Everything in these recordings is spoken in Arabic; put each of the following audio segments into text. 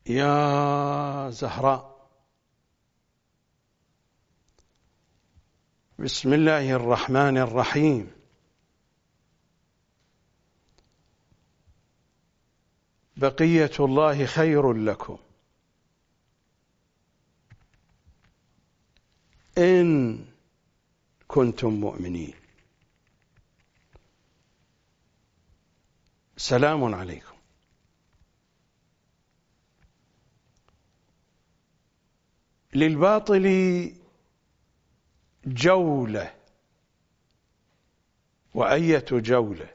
يا زهراء. بسم الله الرحمن الرحيم. بقية الله خير لكم إن كنتم مؤمنين. سلام عليكم. للباطل جولة، وأية جولة،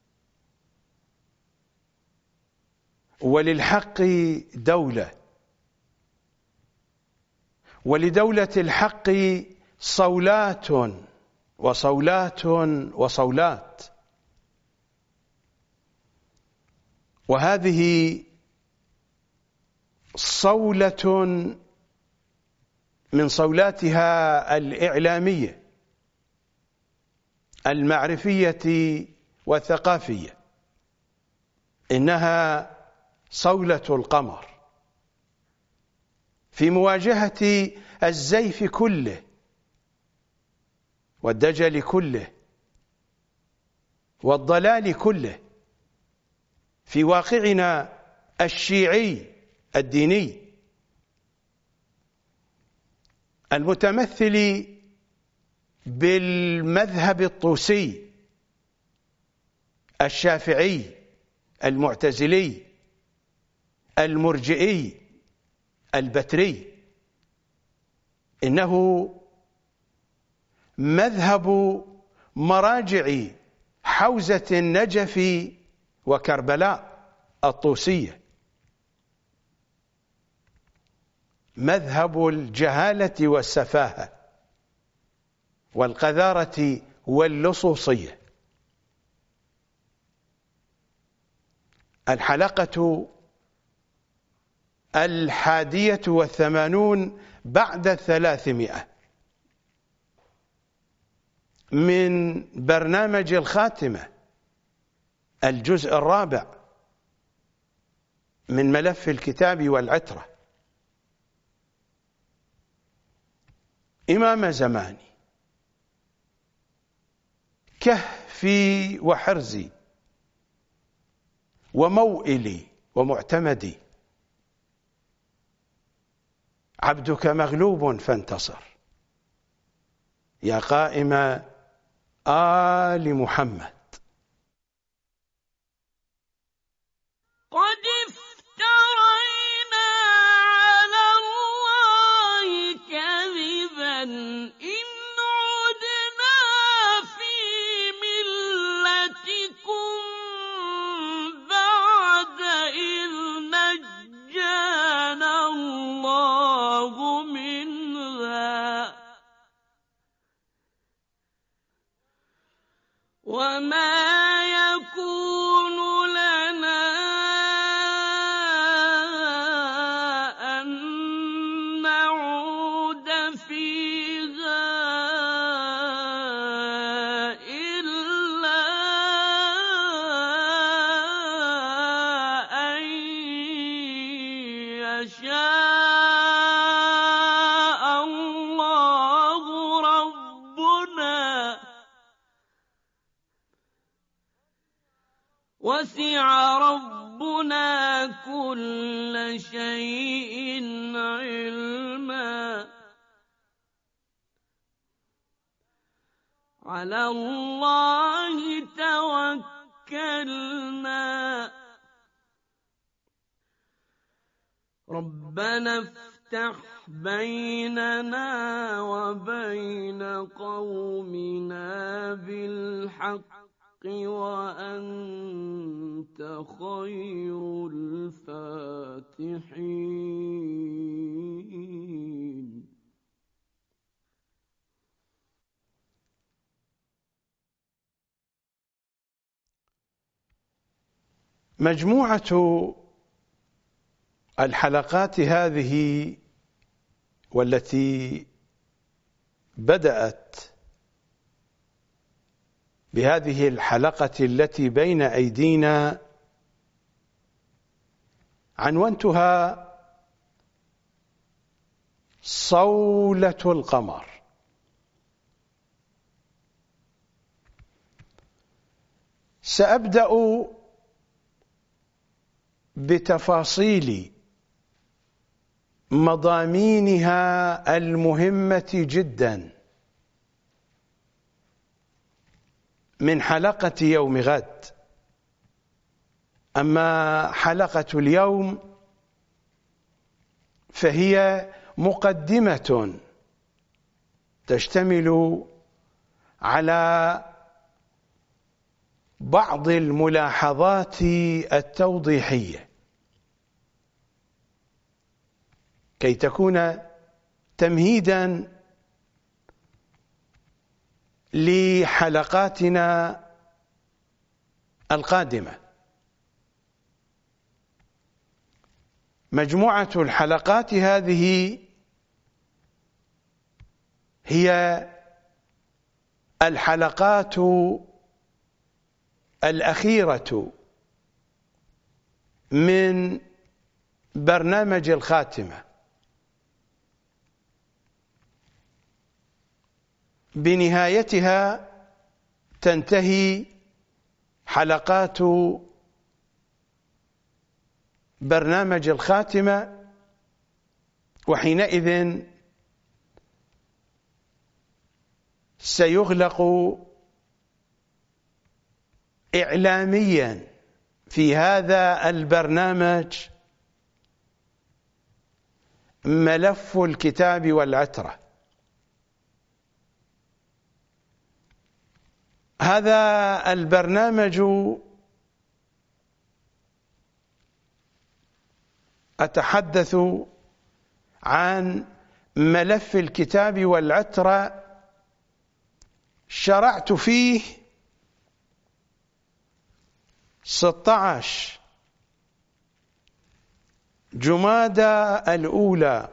وللحق دولة، ولدولة الحق صولات وصولات وصولات، وهذه صولة من صولاتها الإعلامية المعرفية والثقافية، إنها صولة القمر في مواجهة الزيف كله والدجل كله والضلال كله في واقعنا الشيعي الديني المتمثل بالمذهب الطوسي الشافعي المعتزلي المرجئي البتري. إنه مذهب مراجع حوزة النجف وكربلاء الطوسية، مذهب الجهالة والسفاهة والقذارة واللصوصية. الحلقة 81 بعد 300 من برنامج الخاتمة، الجزء الرابع من ملف الكتاب والعترة. إمام زماني، كهفي وحرزي وموئلي ومعتمدي، عبدك مغلوب فانتصر، يا قائم آل محمد. قد افترينا على الله كذبا إن عدنا في ملتكم بعد إذ نجانا الله منها وما يكون لنا أن نعود فيها إلا أن يشاء الله ربنا، وسع ربنا كل شيء علما. على الله توكلنا. ربنا افتح بيننا وبين قومنا بالحق وأنت خير الفاتحين. مجموعة الحلقات هذه والتي بدأت بهذه الحلقة التي بين أيدينا عنوانتها صولة القمر. سأبدأ بتفاصيل مضامينها المهمة جدا من حلقة يوم غد. أما حلقة اليوم فهي مقدمة تشتمل على بعض الملاحظات التوضيحية كي تكون تمهيدا لحلقاتنا القادمة. مجموعة الحلقات هذه هي الحلقات الأخيرة من برنامج الخاتمة. بنهايتها تنتهي حلقات برنامج الخاتمة، وحينئذ سيغلق إعلاميا في هذا البرنامج ملف الكتاب والعترة. هذا البرنامج أتحدث عن ملف الكتاب والعترة، شرعت فيه 16 جمادى الأولى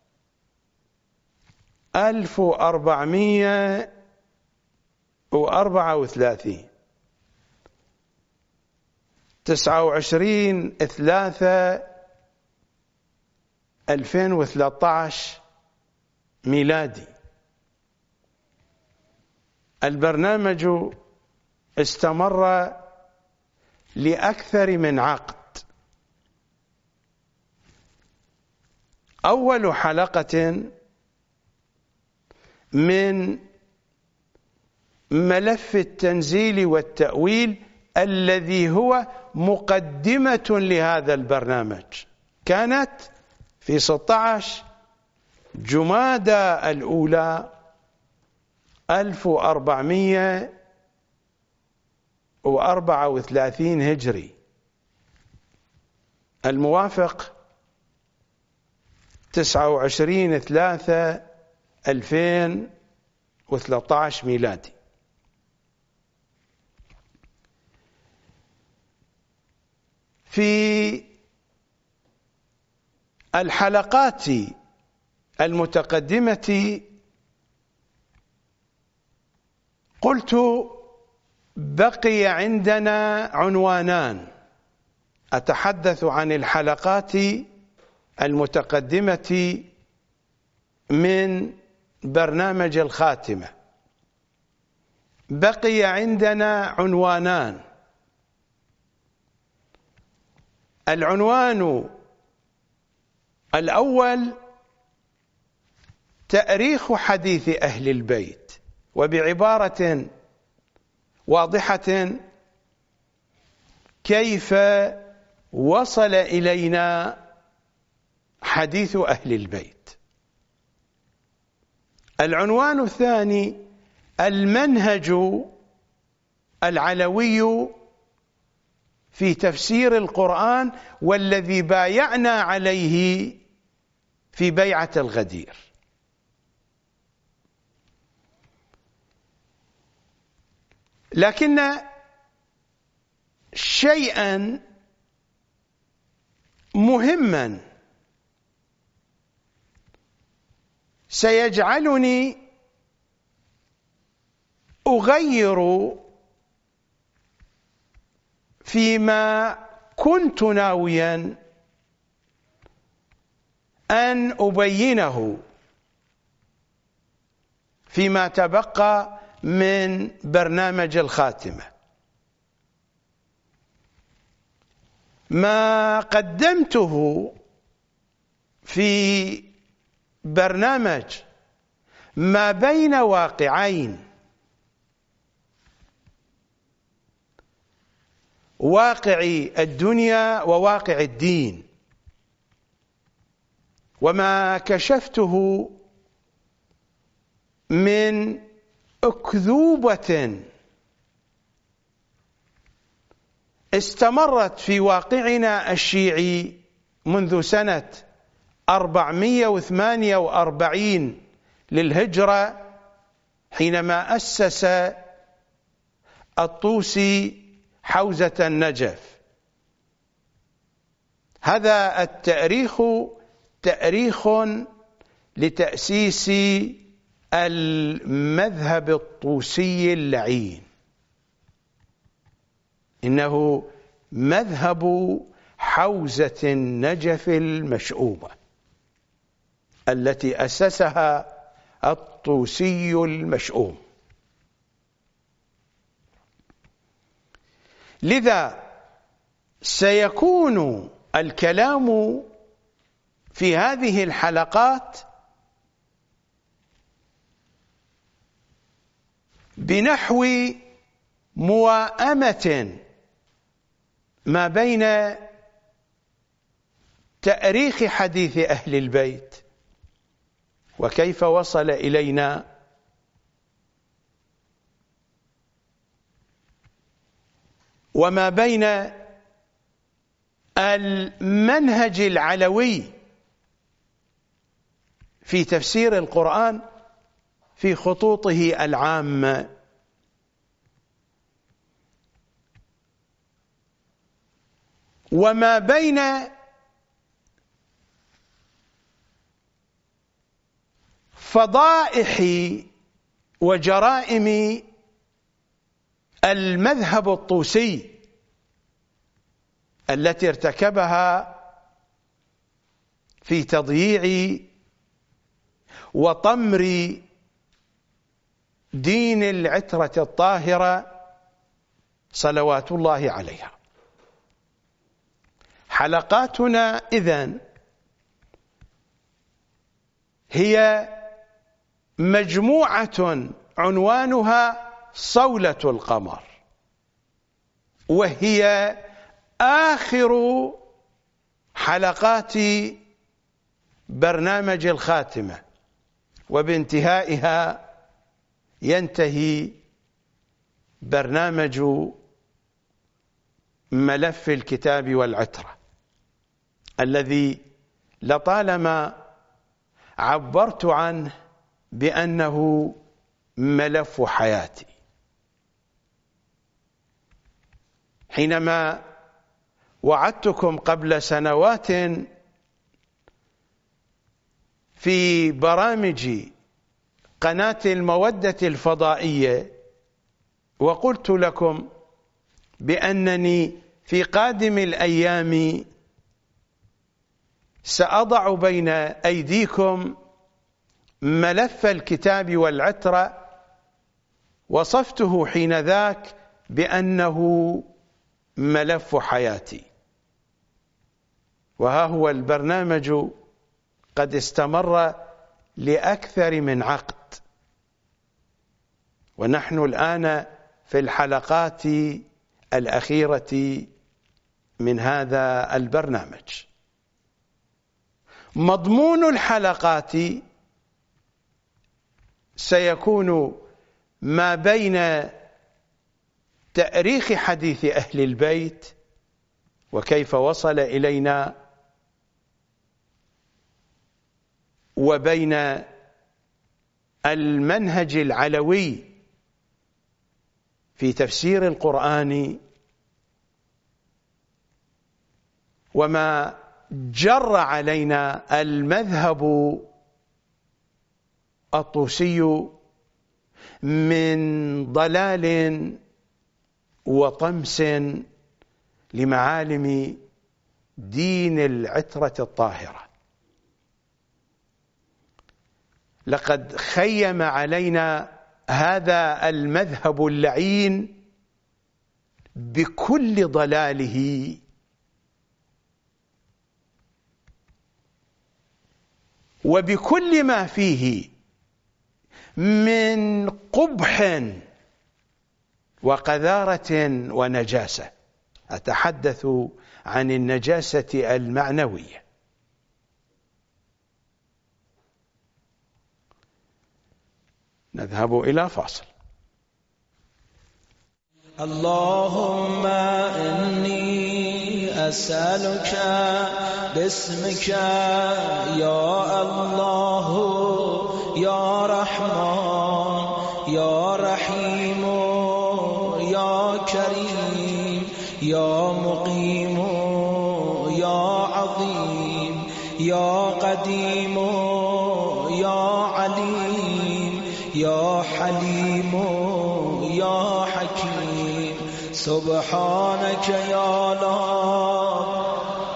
1434، 29/3/2013 ميلادي. البرنامج استمر لأكثر من عقد. أول حلقة من ملف التنزيل والتأويل الذي هو مقدمة لهذا البرنامج كانت في 16 جمادى الأولى 1434 هجري، الموافق 29/3/2013 ميلادي. في الحلقات المتقدمة قلت بقي عندنا عنوانان. أتحدث عن الحلقات المتقدمة من برنامج الخاتمة. بقي عندنا عنوانان. العنوان الأول تاريخ حديث أهل البيت، وبعبارة واضحة كيف وصل إلينا حديث أهل البيت. العنوان الثاني المنهج العلوي في تفسير القرآن، والذي بايعنا عليه في بيعة الغدير. لكن شيئا مهما سيجعلني أغير فيما كنت ناويا أن أبينه فيما تبقى من برنامج الخاتمة. ما قدمته في برنامج ما بين واقعين، واقع الدنيا وواقع الدين، وما كشفته من أكذوبة استمرت في واقعنا الشيعي منذ سنة 448 للهجرة، حينما أسس الطوسي حوزة النجف. هذا التاريخ تاريخ لتأسيس المذهب الطوسي اللعين، إنه مذهب حوزة النجف المشؤومة التي أسسها الطوسي المشؤوم. لذا سيكون الكلام في هذه الحلقات بنحو موائمة ما بين تأريخ حديث أهل البيت وكيف وصل إلينا، وما بين المنهج العلوي في تفسير القرآن في خطوطه العامة، وما بين فضائح وجرائم المذهب الطوسي التي ارتكبها في تضييع وطمر دين العترة الطاهرة صلوات الله عليها. حلقاتنا إذن هي مجموعة عنوانها صولة القمر، وهي آخر حلقات برنامج الخاتمة، وبانتهائها ينتهي برنامج ملف الكتاب والعترة الذي لطالما عبرت عنه بأنه ملف حياتي. حينما وعدتكم قبل سنوات في برامج قناة المودة الفضائية وقلت لكم بأنني في قادم الأيام سأضع بين أيديكم ملف الكتاب والعترة، وصفته حينذاك بأنه ملف حياتي. وها هو البرنامج قد استمر لأكثر من عقد، ونحن الآن في الحلقات الأخيرة من هذا البرنامج. مضمون الحلقات سيكون ما بين تأريخ حديث أهل البيت وكيف وصل إلينا، وبين المنهج العلوي في تفسير القرآن، وما جر علينا المذهب الطوسي من ضلال وطمس لمعالم دين العترة الطاهرة. لقد خيم علينا هذا المذهب اللعين بكل ضلاله وبكل ما فيه من قبح وقذارة ونجاسة. أتحدث عن النجاسة المعنوية. نذهب إلى فاصل. اللهم إني أسألك باسمك يا الله يا رحمن يا رحيم يا كريم يا مقيم يا عظيم يا قديم يا عليم يا حليم يا حكيم سبحانك يا الله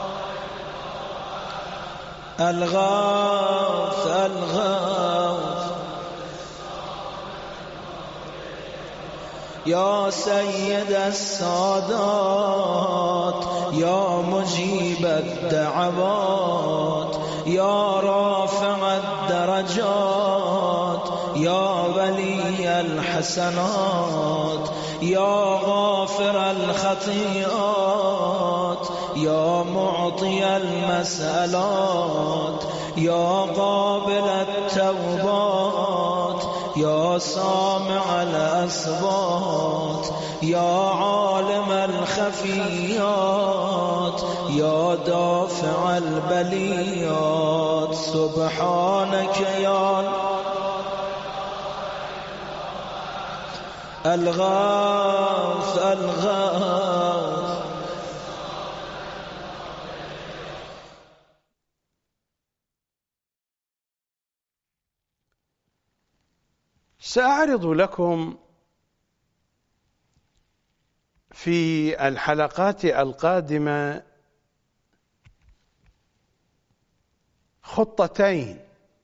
الغاث الغاث يا سيد السادات يا مجيب الدعوات يا رافع الدرجات يا ولي الحسنات يا غافر الخطيئات يا معطي المسألات يا قابل التوبات يا سامع الأصوات يا عالم الخفيات يا دافع البليات سبحانك يا الغاث الغاث. سأعرض لكم في الحلقات القادمة خطتين.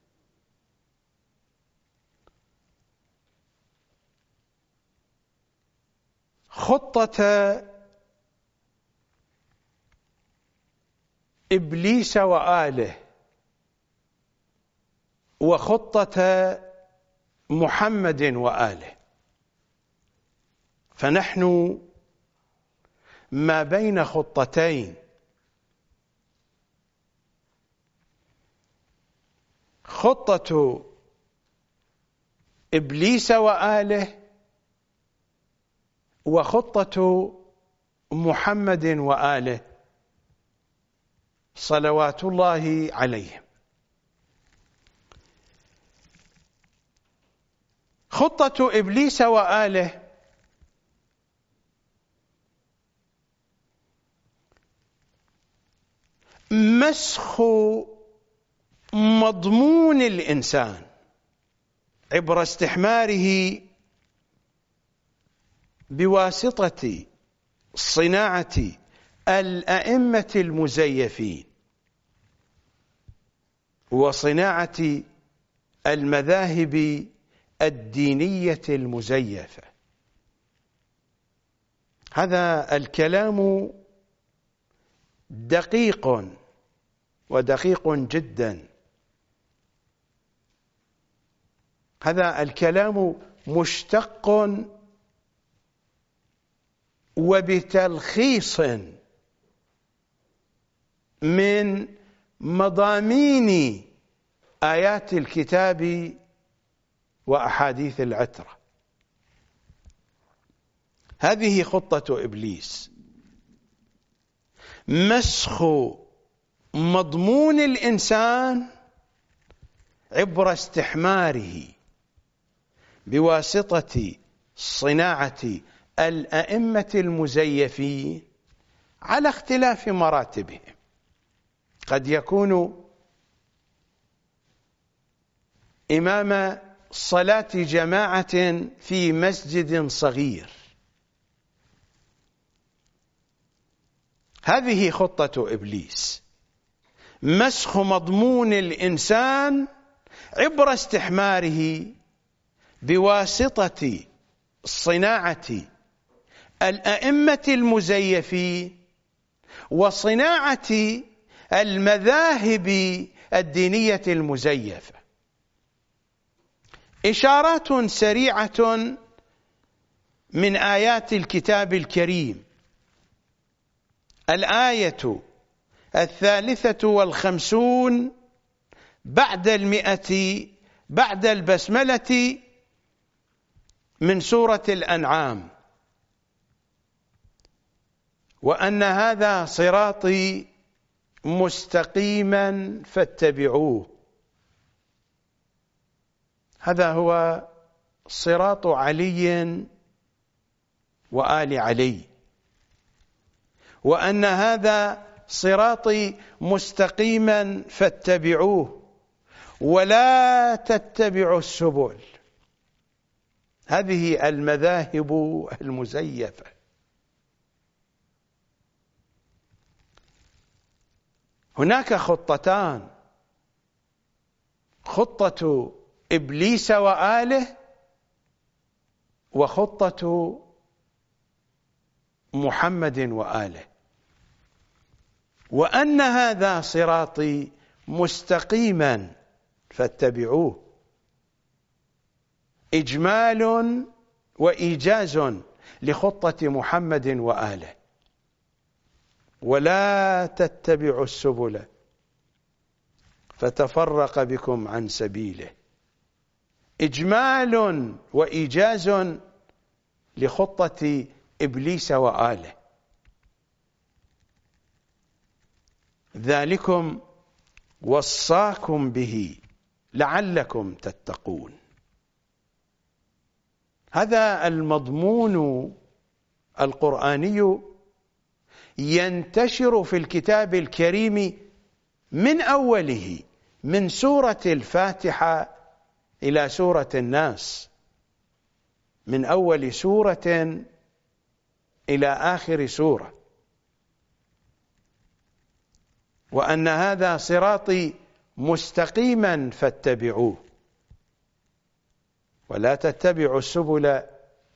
خطة إبليس وآله، وخطة محمد وآله. فنحن ما بين خطتين، خطة إبليس وآله وخطة محمد وآله صلوات الله عليهم. خطة إبليس وآله مسخ مضمون الإنسان عبر استحماره بواسطة صناعة الأئمة المزيفين وصناعة المذاهب الدينية المزيفة. هذا الكلام دقيق ودقيق جدا. هذا الكلام مشتق وبتلخيص من مضامين آيات الكتاب وأحاديث العترة. هذه خطة إبليس، مسخ مضمون الإنسان عبر استحماره بواسطة صناعة الأئمة المزيفين على اختلاف مراتبهم. قد يكون إمام صلاة جماعة في مسجد صغير، هذه خطة إبليس، مسخ مضمون الإنسان عبر استحماره بواسطة صناعة الأئمة المزيفين وصناعة المذاهب الدينية المزيفة. إشارات سريعة من آيات الكتاب الكريم. الآية 53 بعد 100 بعد البسملة من سورة الأنعام: وأن هذا صراطي مستقيما فاتبعوه. هذا هو صراط علي وآل علي. وأن هذا صراطي مستقيما فاتبعوه ولا تتبعوا السبل. هذه المذاهب المزيفة. هناك خطتان: خطة إبليس وآله، وخطة محمد وآله. وأن هذا صراطي مستقيما فاتبعوه، إجمال وإيجاز لخطة محمد وآله. ولا تتبعوا السبل فتفرق بكم عن سبيله، إجمال وإيجاز لخطة إبليس وآله. ذلكم وصاكم به لعلكم تتقون. هذا المضمون القرآني ينتشر في الكتاب الكريم من أوله، من سورة الفاتحة إلى سورة الناس، من أول سورة إلى آخر سورة. وأن هذا صراطي مستقيما فاتبعوه ولا تتبعوا السبل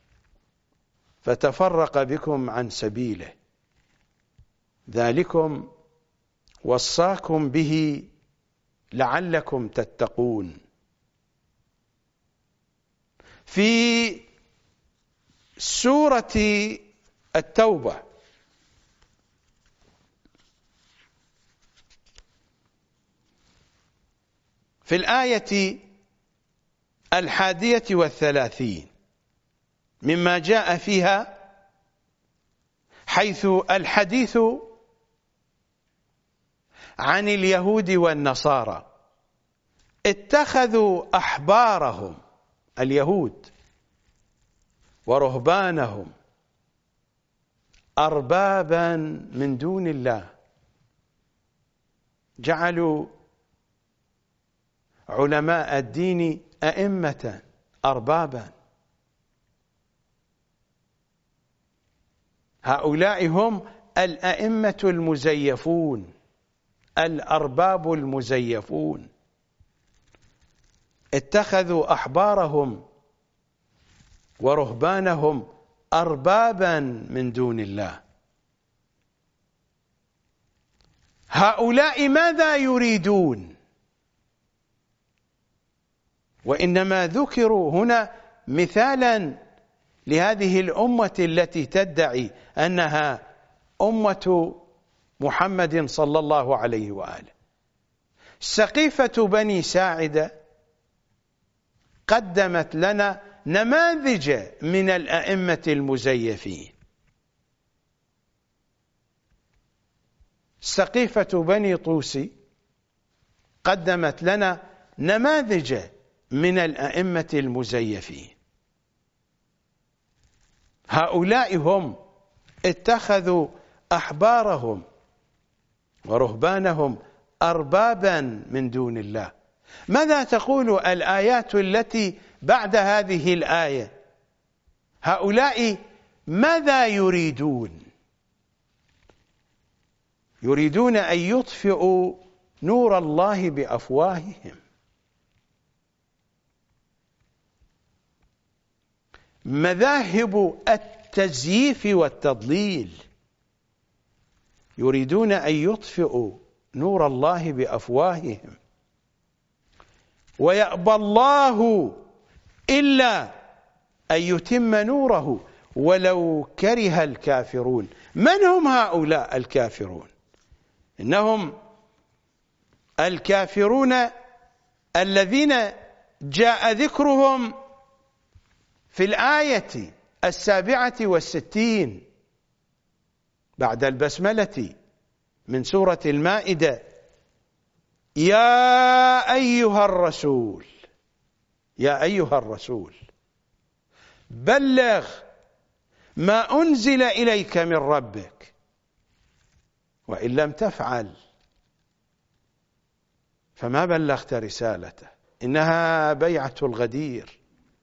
فتفرق بكم عن سبيله، ذلكم وصاكم به لعلكم تتقون. في سورة التوبة في الآية 31 مما جاء فيها، حيث الحديث عن اليهود والنصارى: اتخذوا أحبارهم اليهود ورهبانهم أربابا من دون الله. جعلوا علماء الدين أئمة أربابا. هؤلاء هم الأئمة المزيفون، الأرباب المزيفون. اتخذوا أحبارهم ورهبانهم أربابا من دون الله. هؤلاء ماذا يريدون؟ وإنما ذكروا هنا مثالا لهذه الأمة التي تدعي أنها أمة محمد صلى الله عليه وآله. سقيفة بني ساعدة قدمت لنا نماذج من الأئمة المزيفين. سقيفة بني طوسي قدمت لنا نماذج من الأئمة المزيفين. هؤلاء هم اتخذوا أحبارهم ورهبانهم أربابا من دون الله. ماذا تقول الآيات التي بعد هذه الآية؟ هؤلاء ماذا يريدون؟ يريدون أن يطفئوا نور الله بأفواههم. مذاهب التزييف والتضليل، يريدون أن يطفئوا نور الله بأفواههم ويأبى الله إلا أن يتم نوره ولو كره الكافرون. من هم هؤلاء الكافرون؟ إنهم الكافرون الذين جاء ذكرهم في الآية 67 بعد البسملة من سورة المائدة: يا أيها الرسول، يا أيها الرسول بلغ ما أنزل إليك من ربك وإن لم تفعل فما بلغت رسالته، إنها بيعة الغدير،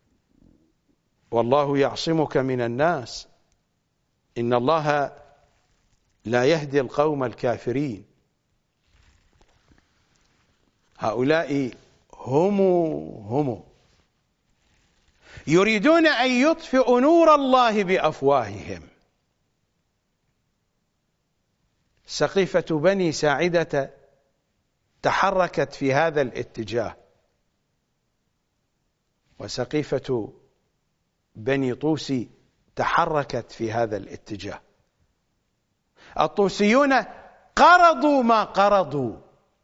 والله يعصمك من الناس، إن الله لا يهدي القوم الكافرين. هؤلاء هم يريدون أن يطفئوا نور الله بأفواههم. سقيفة بني ساعدة تحركت في هذا الاتجاه، وسقيفة بني طوسي تحركت في هذا الاتجاه. الطوسيون قرضوا ما قرضوا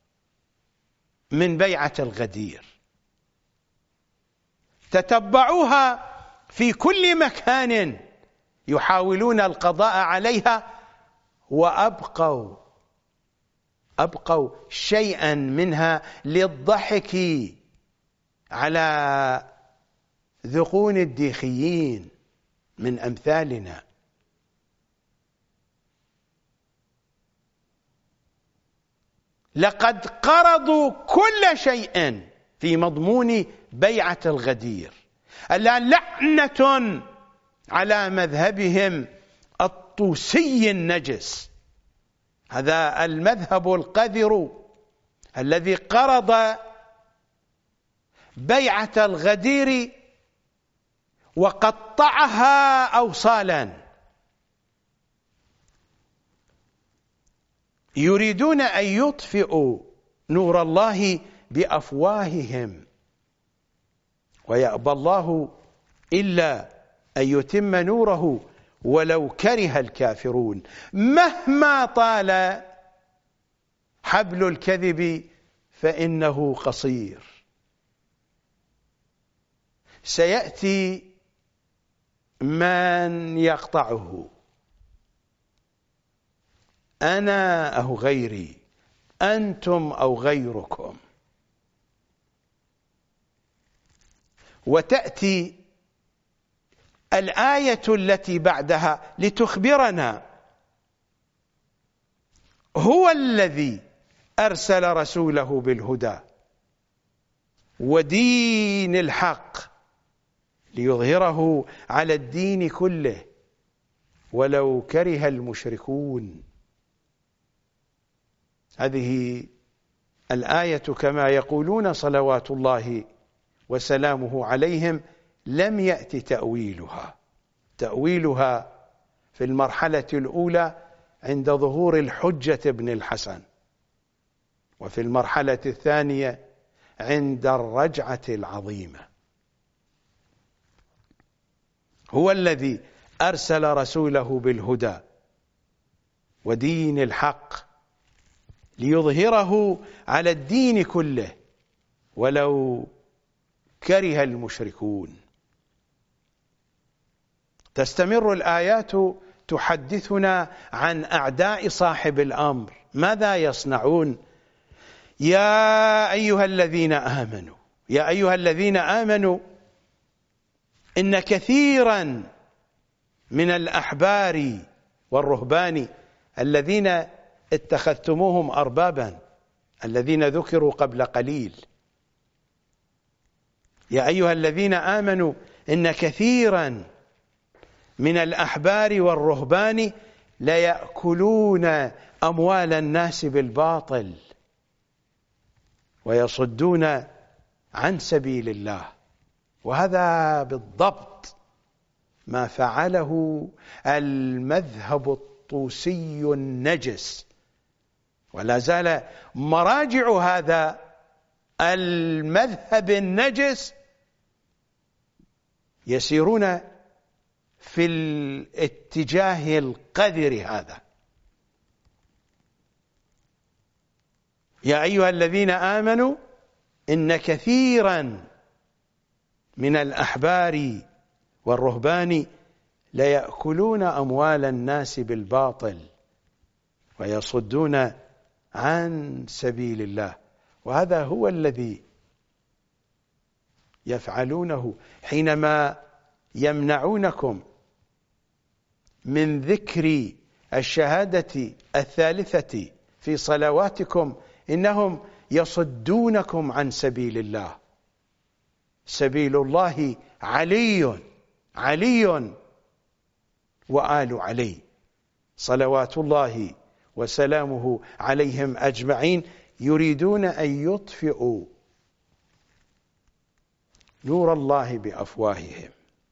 من بيعة الغدير، تتبعوها في كل مكان يحاولون القضاء عليها، وأبقوا شيئا منها للضحك على ذقون الديخيين من أمثالنا. لقد قرضوا كل شيء في مضمون بيعة الغدير. الآن لعنة على مذهبهم الطوسي النجس، هذا المذهب القذر الذي قرض بيعة الغدير وقطعها أوصالا. يريدون أن يطفئوا نور الله بأفواههم ويأبى الله إلا أن يتم نوره ولو كره الكافرون. مهما طال حبل الكذب فإنه قصير، سيأتي من يقطعه، أنا أو غيري، أنتم أو غيركم. وتأتي الآية التي بعدها لتخبرنا: هو الذي أرسل رسوله بالهدى ودين الحق ليظهره على الدين كله ولو كره المشركون. هذه الآية كما يقولون صلوات الله وسلامه عليهم لم يأتي تأويلها في المرحلة الأولى عند ظهور الحجة بن الحسن، وفي المرحلة الثانية عند الرجعة العظيمة. هو الذي أرسل رسوله بالهدى ودين الحق ليظهره على الدين كله ولو كره المشركون. تستمر الآيات تحدثنا عن أعداء صاحب الأمر، ماذا يصنعون؟ يا أيها الذين آمنوا إن كثيرا من الأحبار والرهبان الذين اتخذتموهم أربابا، الذين ذكروا قبل قليل، يا أيها الذين آمنوا إن كثيرا من الأحبار والرهبان ليأكلون أموال الناس بالباطل ويصدون عن سبيل الله. وهذا بالضبط ما فعله المذهب الطوسي النجس، ولا زال مراجع هذا المذهب النجس يسيرون في الاتجاه القذر هذا. يا أيها الذين آمنوا إن كثيرا من الأحبار والرهبان ليأكلون أموال الناس بالباطل ويصدون عن سبيل الله. وهذا هو الذي يفعلونه حينما يمنعونكم من ذكر الشهادة الثالثة في صلواتكم، إنهم يصدونكم عن سبيل الله. سبيل الله علي وآل علي صلوات الله وسلامه عليهم أجمعين، يريدون أن يطفئوا نور الله بأفواههم.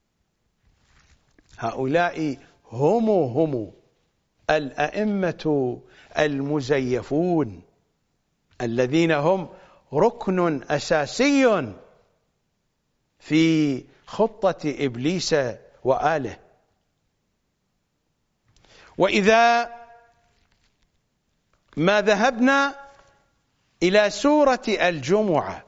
هؤلاء هم الأئمة المزيفون الذين هم ركن أساسي في خطة إبليس وآله. وإذا ما ذهبنا إلى سورة الجمعة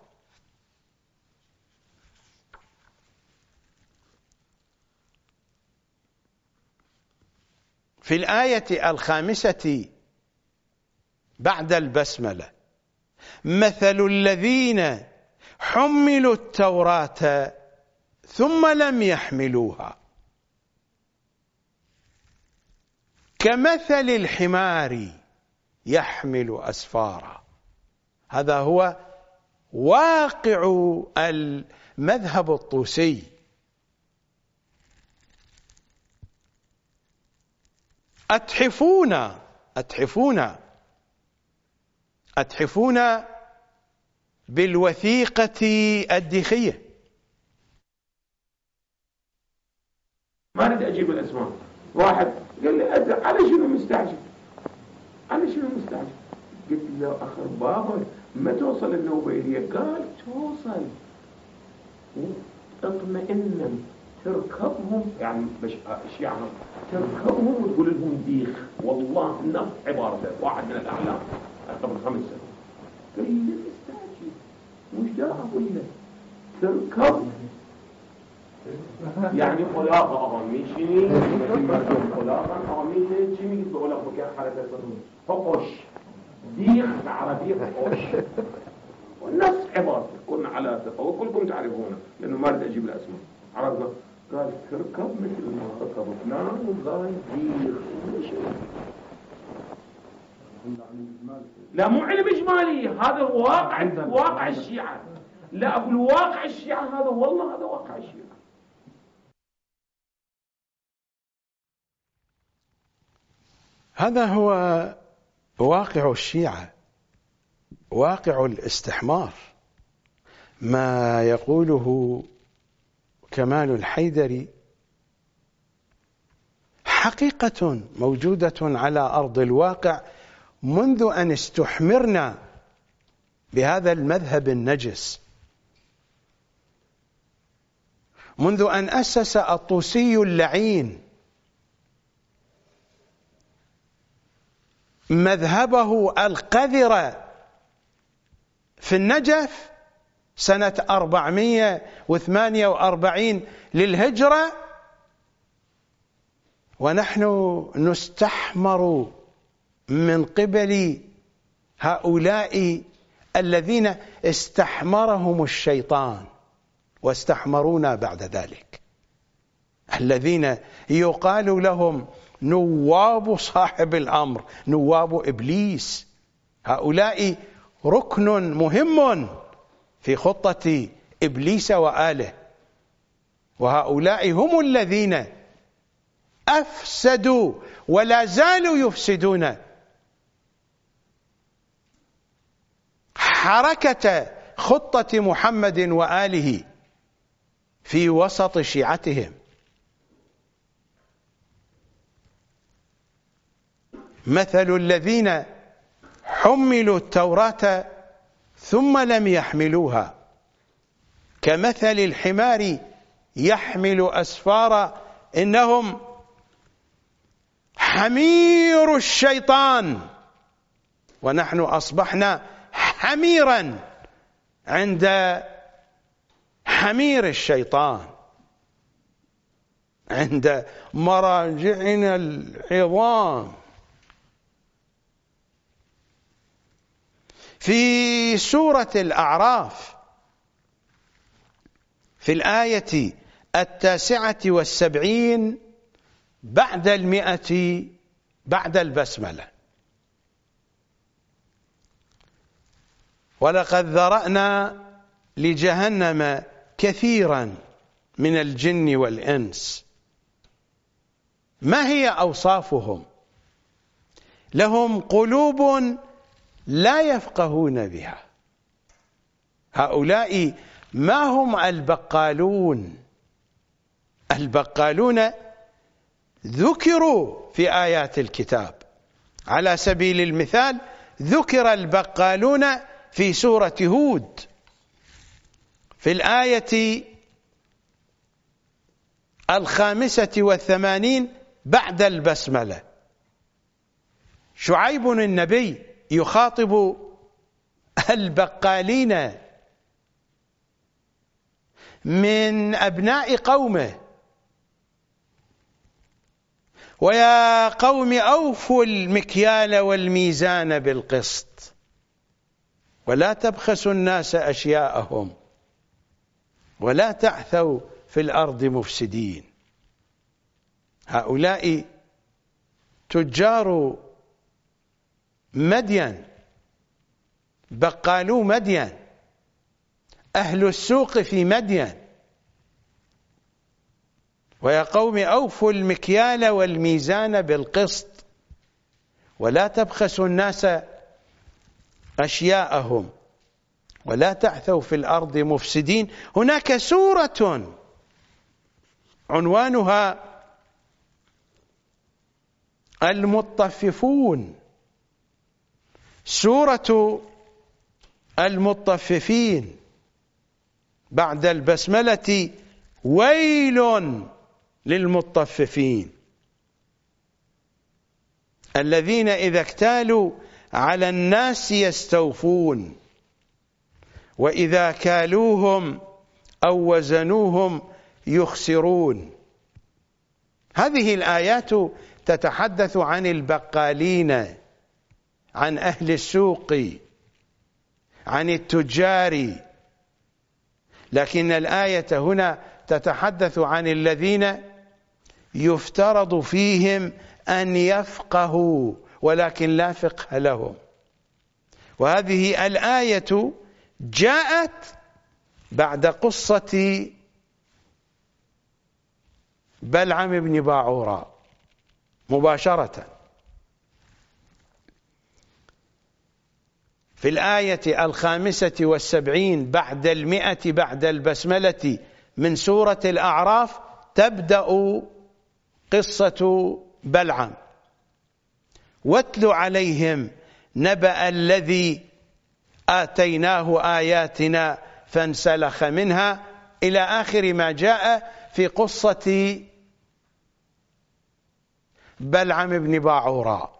في الآية 5 بعد البسملة: مثل الذين حملوا التوراة ثم لم يحملوها كمثل الحمار يحمل أسفارا. هذا هو واقع المذهب الطوسي. أتحفون بالوثيقة الديخية. ما أريد أجيب الأسماء. واحد قال لي على شنو مستعجل؟ قلت له أخر بابا ما توصل النوبيلية؟ قال توصل، اطمئنا تركبهم، يعني يعني تركبهم وتقول لهم ديخ. والله نفس عبارته واحد من الأعلام قبل 5 سنين. قال لي مستعجل مش دا أقول لك تركب، يعني خلاقة أغميشني مردم خلاقة أغميشني شمي قلت بقول لك بكير حالة صدوم فقش ديخ العربية فقش. والنفس عبارته كنا على ثقة وكلكم تعرفونه لأنه ما أريد أجيب الأسماء. عرفنا قال تركب مثل ما ركب فلان وقال ديخ. لا مو علم إجمالي، هذا واقع الشيعة. لا أقول واقع الشيعة، هذا والله هذا واقع الشيعة. هذا هو واقع الشيعة، واقع الاستحمار. ما يقوله كمال الحيدري حقيقة موجودة على أرض الواقع منذ أن استحمرنا بهذا المذهب النجس، منذ أن أسس الطوسي اللعين مذهبه القذر في النجف سنة 448 للهجرة، ونحن نستحمر من قبل هؤلاء الذين استحمرهم الشيطان واستحمرونا بعد ذلك، الذين يقال لهم نواب صاحب الأمر، نواب إبليس. هؤلاء ركن مهم في خطة إبليس وآله، وهؤلاء هم الذين أفسدوا ولا زالوا يفسدون حركة خطة محمد وآله في وسط شيعتهم. مثل الذين حملوا التوراة ثم لم يحملوها كمثل الحمار يحمل أسفارا إنهم حمير الشيطان ونحن أصبحنا حميرا عند حمير الشيطان، عند مراجعنا العظام. في سورة الأعراف في الآية 79 بعد 100 بعد البسملة: ولقد ذرأنا لجهنم كثيرا من الجن والإنس. ما هي أوصافهم؟ لهم قلوب لا يفقهون بها. هؤلاء ما هم البقالون. البقالون ذكروا في آيات الكتاب. على سبيل المثال ذكر البقالون في سورة هود في الآية 85 بعد البسملة. شعيب النبي يخاطب البقالين من أبناء قومه: ويا قوم أوفوا المكيال والميزان بالقسط ولا تبخسوا الناس أشياءهم ولا تعثوا في الأرض مفسدين. هؤلاء تجار مدين، بقالو مدين، أهل السوق في مدين. ويا قوم أوفوا المكيال والميزان بالقسط ولا تبخسوا الناس أشياءهم ولا تعثوا في الأرض مفسدين. هناك سورة عنوانها المطففون، سورة المطففين بعد البسملة: ويل للمطففين الذين إذا اكتالوا على الناس يستوفون وإذا كالوهم أو وزنوهم يخسرون. هذه الآيات تتحدث عن البقالين، عن أهل السوق، عن التجار، لكن الآية هنا تتحدث عن الذين يفترض فيهم أن يفقهوا ولكن لا فقه لهم. وهذه الآية جاءت بعد قصة بلعم بن باعورا مباشرة. في الآية 75 بعد 100 بعد البسملة من سورة الأعراف تبدأ قصة بلعم: واتل عليهم نبأ الذي آتيناه آياتنا فانسلخ منها، إلى آخر ما جاء في قصة بلعم بن باعورا.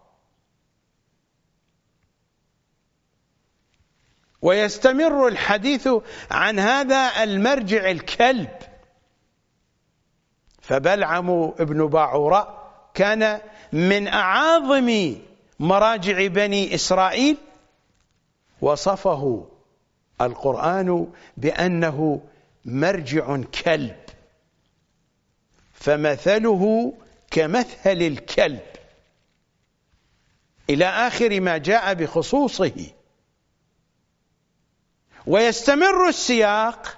ويستمر الحديث عن هذا المرجع الكلب. فبلعم بن باعورا كان من أعاظم مراجع بني إسرائيل، وصفه القرآن بأنه مرجع كلب، فمثله كمثل الكلب، إلى آخر ما جاء بخصوصه. ويستمر السياق: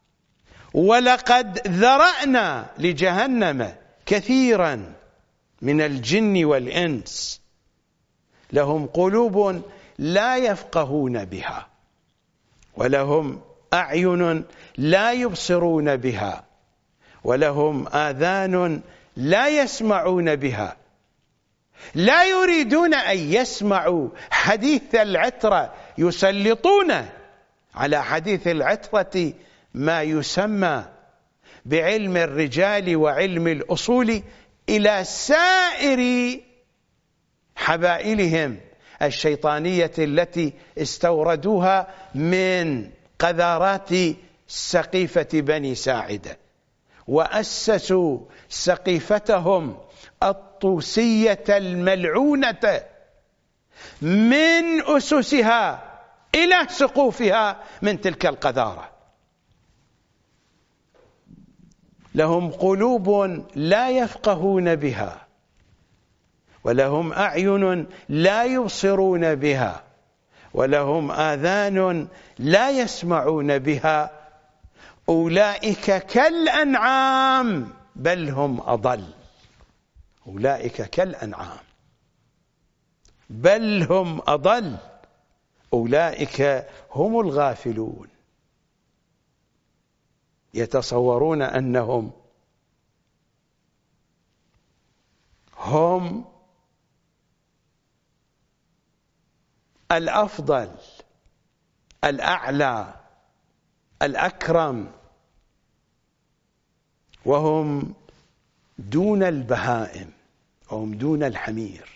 ولقد ذرأنا لجهنم كثيرا من الجن والإنس لهم قلوب لا يفقهون بها ولهم أعين لا يبصرون بها ولهم آذان لا يسمعون بها لا يريدون أن يسمعوا حديث العترة، يسلطون على حديث العترة ما يسمى بعلم الرجال وعلم الأصول إلى سائر حبائلهم الشيطانية التي استوردوها من قذارات سقيفة بني ساعدة، وأسسوا سقيفتهم الطوسية الملعونة من أسسها إلى سقوفها من تلك القذارة. لهم قلوب لا يفقهون بها، ولهم أعين لا يبصرون بها، ولهم آذان لا يسمعون بها، أولئك كالأنعام بل هم أضل. أولئك كالأنعام بل هم أضل، أولئك هم الغافلون. يتصورون أنهم هم الأفضل الأعلى الأكرم، وهم دون البهائم، وهم دون الحمير.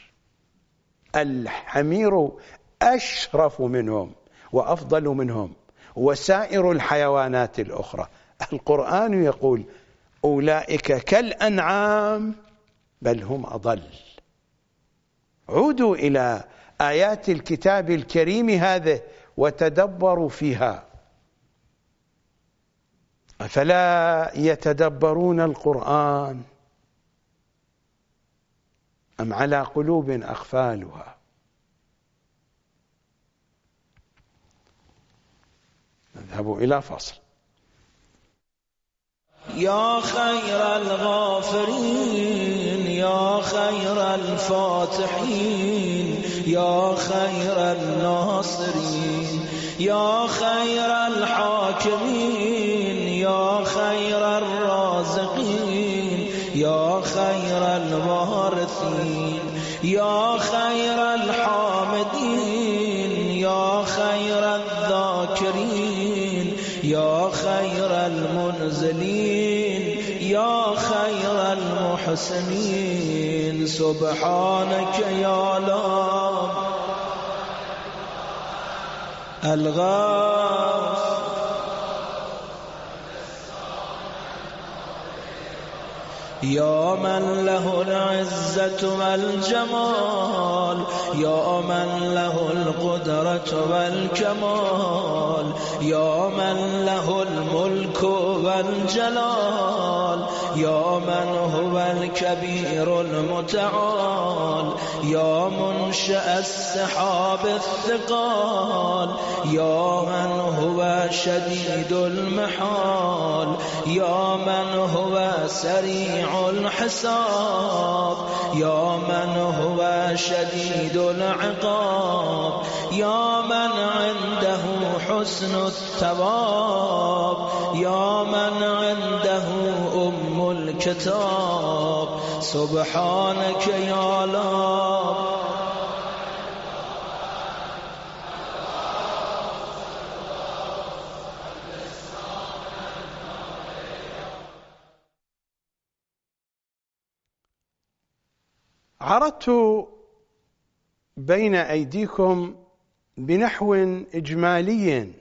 الحمير أشرف منهم وأفضل منهم وسائر الحيوانات الأخرى. القرآن يقول أولئك كالأنعام بل هم أضل. عودوا إلى آيات الكتاب الكريم هذه وتدبروا فيها. أفلا يتدبرون القرآن أم على قلوب أقفالها؟ نذهب إلى فصل. يا خير الغافرين، يا خير الفاتحين، يا خير الناصرين، يا خير الحاكمين، يا خير الرازقين، يا خير الوارثين، يا خير الحامدين، يا خير الذاكرين، يا خير المنزلين، يا خير المحسنين. سبحانك يا لا الغاث يا من له العزة والجمال، يا من له القدرة والكمال، يا من له الملك والجلال، يا من هو الكبير المتعال، يا منشأ السحاب الثقال، يا من هو شديد المحال، يا من هو سريع الحساب، يا من هو شديد العقاب، يا من عنده حسن الثواب، يا من عنده أم الكتاب. سبحانك يا لا عرضت بين أيديكم بنحو إجمالي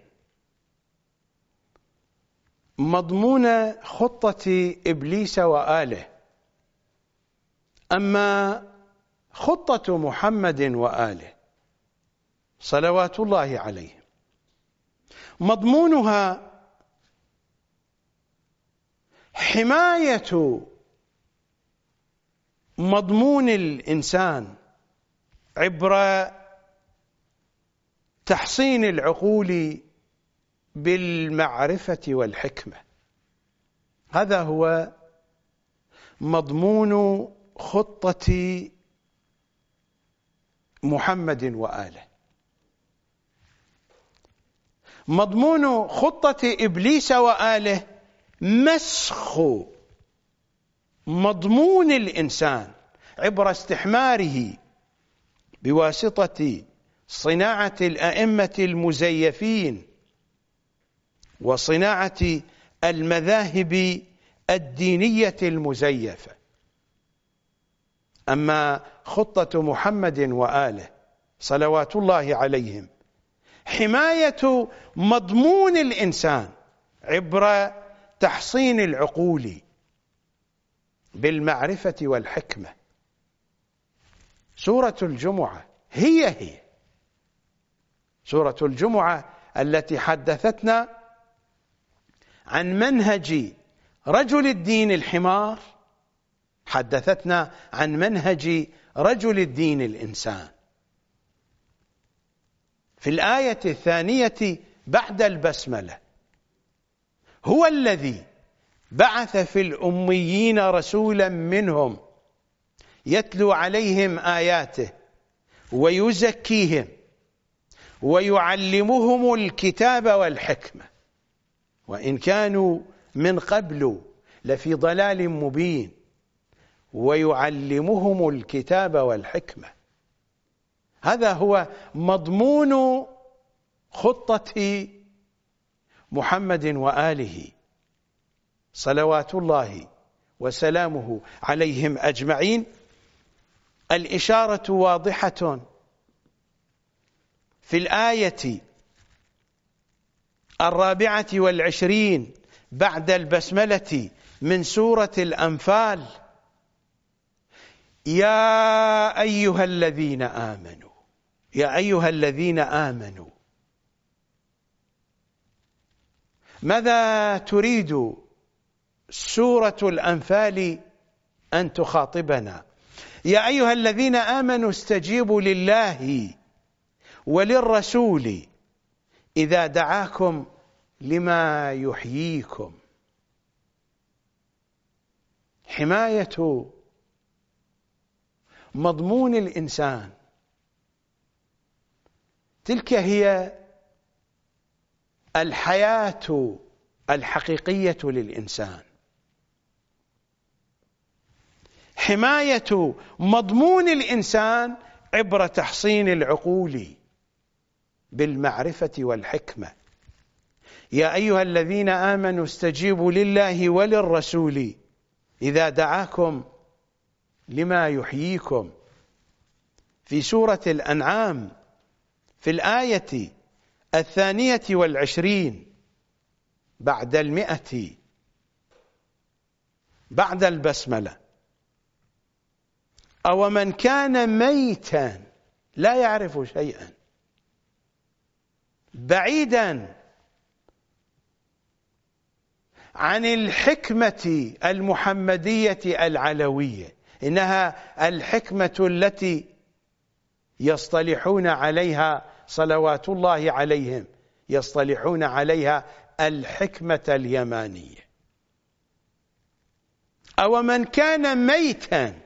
مضمون خطة إبليس وآله. أما خطة محمد وآله صلوات الله عليه مضمونها حماية مضمون الإنسان عبر تحصين العقول بالمعرفة والحكمة. هذا هو مضمون خطة محمد وآله. مضمون خطة إبليس وآله مسخ مضمون الإنسان عبر استحماره بواسطة صناعة الأئمة المزيفين وصناعة المذاهب الدينية المزيفة. أما خطة محمد وآله صلوات الله عليهم حماية مضمون الإنسان عبر تحصين العقول بالمعرفة والحكمة. سورة الجمعة هي سورة الجمعة التي حدثتنا عن منهج رجل الدين الحمار، حدثتنا عن منهج رجل الدين الإنسان. في الآية الثانية بعد البسملة: هو الذي بعث في الأميين رسولا منهم يتلو عليهم آياته ويزكيهم ويعلمهم الكتاب والحكمة وإن كانوا من قبل لفي ضلال مبين. ويعلمهم الكتاب والحكمة، هذا هو مضمون خطة محمد وآله صلوات الله وسلامه عليهم أجمعين. الإشارة واضحة في الآية 24 بعد البسملة من سورة الأنفال: يا أيها الذين آمنوا، يا أيها الذين آمنوا. ماذا تريد سورة الأنفال أن تخاطبنا؟ يا أيها الذين آمنوا استجيبوا لله وللرسول إذا دعاكم لما يحييكم. حماية مضمون الإنسان، تلك هي الحياة الحقيقية للإنسان. حماية مضمون الإنسان عبر تحصين العقول بالمعرفة والحكمة. يا أيها الذين آمنوا استجيبوا لله وللرسول إذا دعاكم لما يحييكم. في سورة الأنعام في الآية 22 بعد 100 بعد البسملة: أو من كان ميتا لا يعرف شيئا، بعيدا عن الحكمة المحمدية العلوية، إنها الحكمة التي يصطلحون عليها صلوات الله عليهم، يصطلحون عليها الحكمة اليمانية. أو من كان ميتا،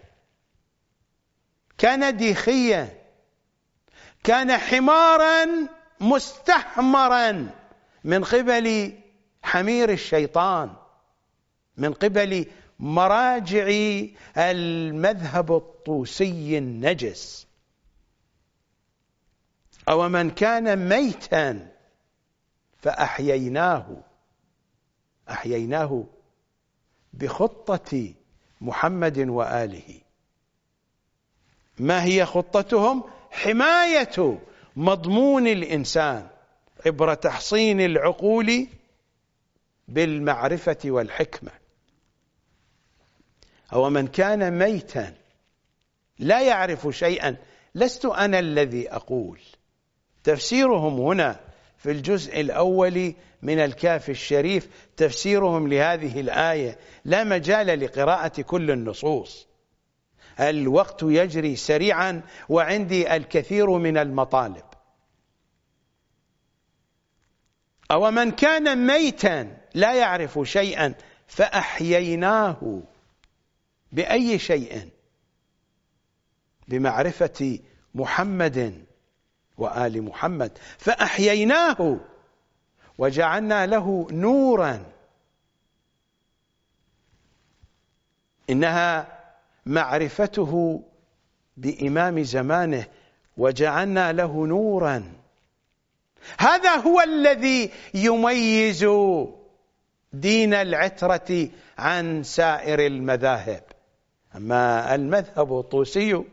كان ديخيا، كان حمارا مستحمرا من قبل حمير الشيطان، من قبل مراجع المذهب الطوسي النجس. أو من كان ميتا فأحييناه، أحييناه بخطة محمد وآله. ما هي خطتهم؟ حماية مضمون الإنسان عبر تحصين العقول بالمعرفة والحكمة. أو من كان ميتا لا يعرف شيئا، لست أنا الذي أقول. تفسيرهم هنا في الجزء الأول من الكاف الشريف، تفسيرهم لهذه الآية، لا مجال لقراءة كل النصوص، الوقت يجري سريعا وعندي الكثير من المطالب. أو من كان ميتا لا يعرف شيئا فأحييناه، بأي شيء؟ بمعرفة محمد وآل محمد. فأحييناه وجعلنا له نورا، إنها معرفته بإمام زمانه وجعلنا له نورا. هذا هو الذي يميز دين العترة عن سائر المذاهب. أما المذهب الطوسي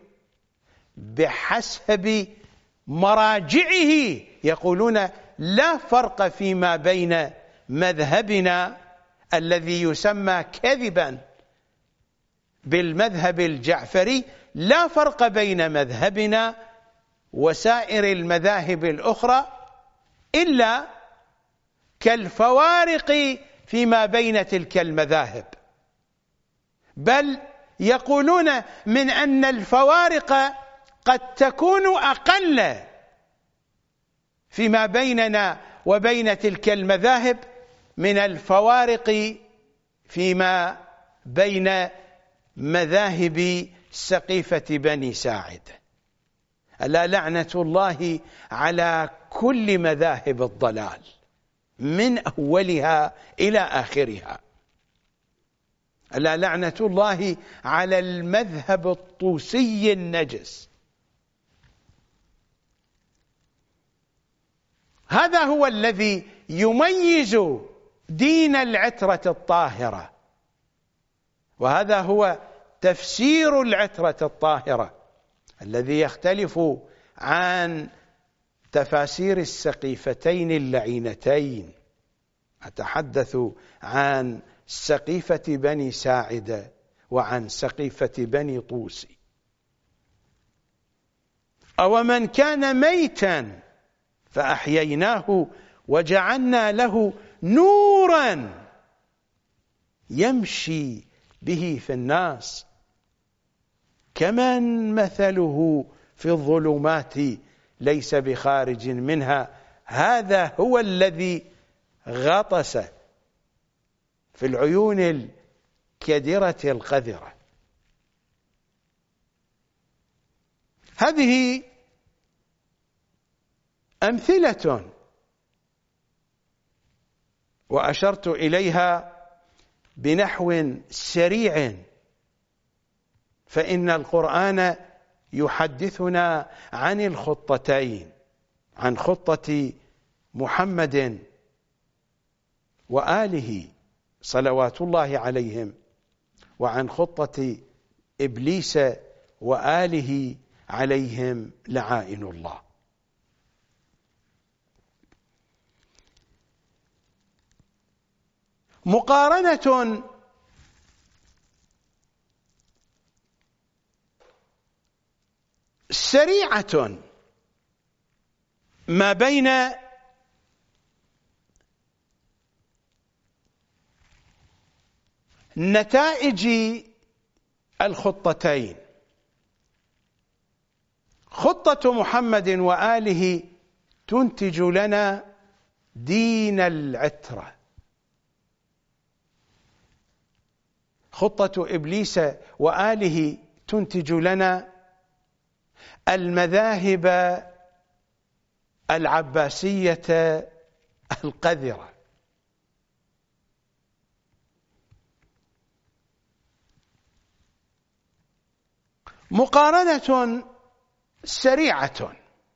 بحسب مراجعه يقولون لا فرق فيما بين مذهبنا الذي يسمى كذبا بالمذهب الجعفري، لا فرق بين مذهبنا وسائر المذاهب الأخرى إلا كالفوارق فيما بين تلك المذاهب، بل يقولون من أن الفوارق قد تكون أقل فيما بيننا وبين تلك المذاهب من الفوارق فيما بين مذاهب سقيفة بني ساعدة. ألا لعنة الله على كل مذاهب الضلال من أولها إلى آخرها. ألا لعنة الله على المذهب الطوسي النجس. هذا هو الذي يميز دين العترة الطاهرة، وهذا هو تفسير العترة الطاهرة الذي يختلف عن تفاسير السقيفتين اللعينتين. أتحدث عن سقيفة بني ساعدة وعن سقيفة بني طوسي. أو من كان ميتا فأحييناه وجعلنا له نورا يمشي به في الناس كمن مثله في الظلمات ليس بخارج منها. هذا هو الذي غطس في العيون الكدرة القذرة. هذه أمثلة وأشرت إليها بنحو سريع، فإن القرآن يحدثنا عن الخطتين، عن خطة محمد وآله صلوات الله عليهم، وعن خطة إبليس وآله عليهم لعائن الله. مقارنة سريعة ما بين نتائج الخطتين. خطة محمد وآله تنتج لنا دين العترة، خطة إبليس وآله تنتج لنا المذاهب العباسية القذرة. مقارنة سريعة.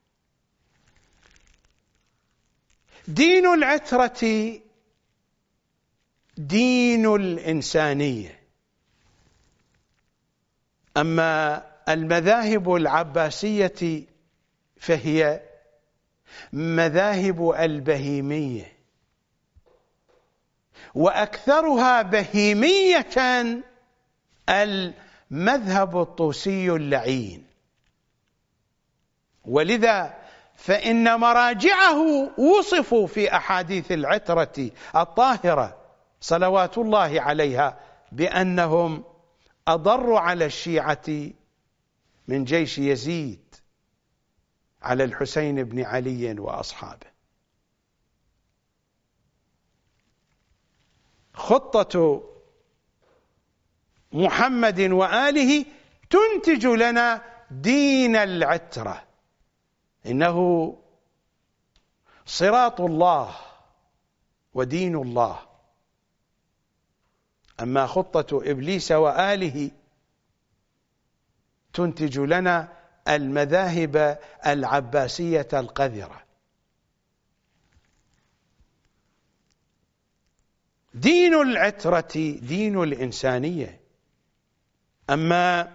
دين العترة دين الإنسانية، أما المذاهب العباسية فهي مذاهب البهيمية، وأكثرها بهيمية المذهب الطوسي اللعين. ولذا فإن مراجعه وصفوا في أحاديث العترة الطاهرة صلوات الله عليها بأنهم أضروا على الشيعة من جيش يزيد على الحسين بن علي وأصحابه. خطة محمد وآله تنتج لنا دين العترة، إنه صراط الله ودين الله. أما خطة إبليس وآله تنتج لنا المذاهب العباسية القذرة. دين العترة دين الإنسانية، أما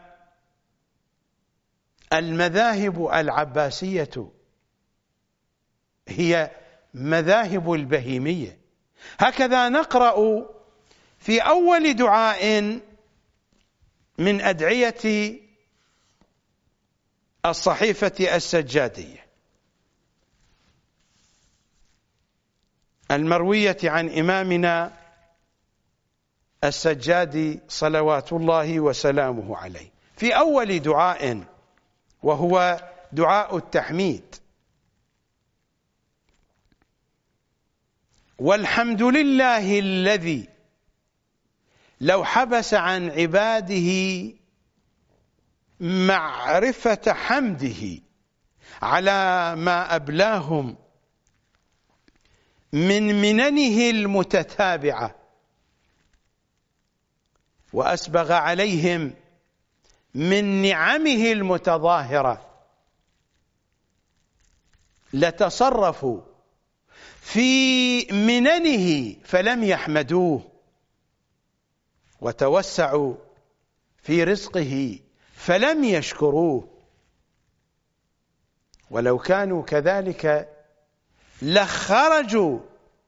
المذاهب العباسية هي مذاهب البهيمية. هكذا نقرأ في أول دعاء من أدعية الصحيفة السجادية المروية عن إمامنا السجادي صلوات الله وسلامه عليه، في أول دعاء وهو دعاء التحميد: والحمد لله الذي لو حبس عن عباده معرفة حمده على ما أبلاهم من مننه المتتابعة وأسبغ عليهم من نعمه المتظاهرة لتصرفوا في مننه فلم يحمدوه، وتوسعوا في رزقه فلم يشكروه، ولو كانوا كذلك لخرجوا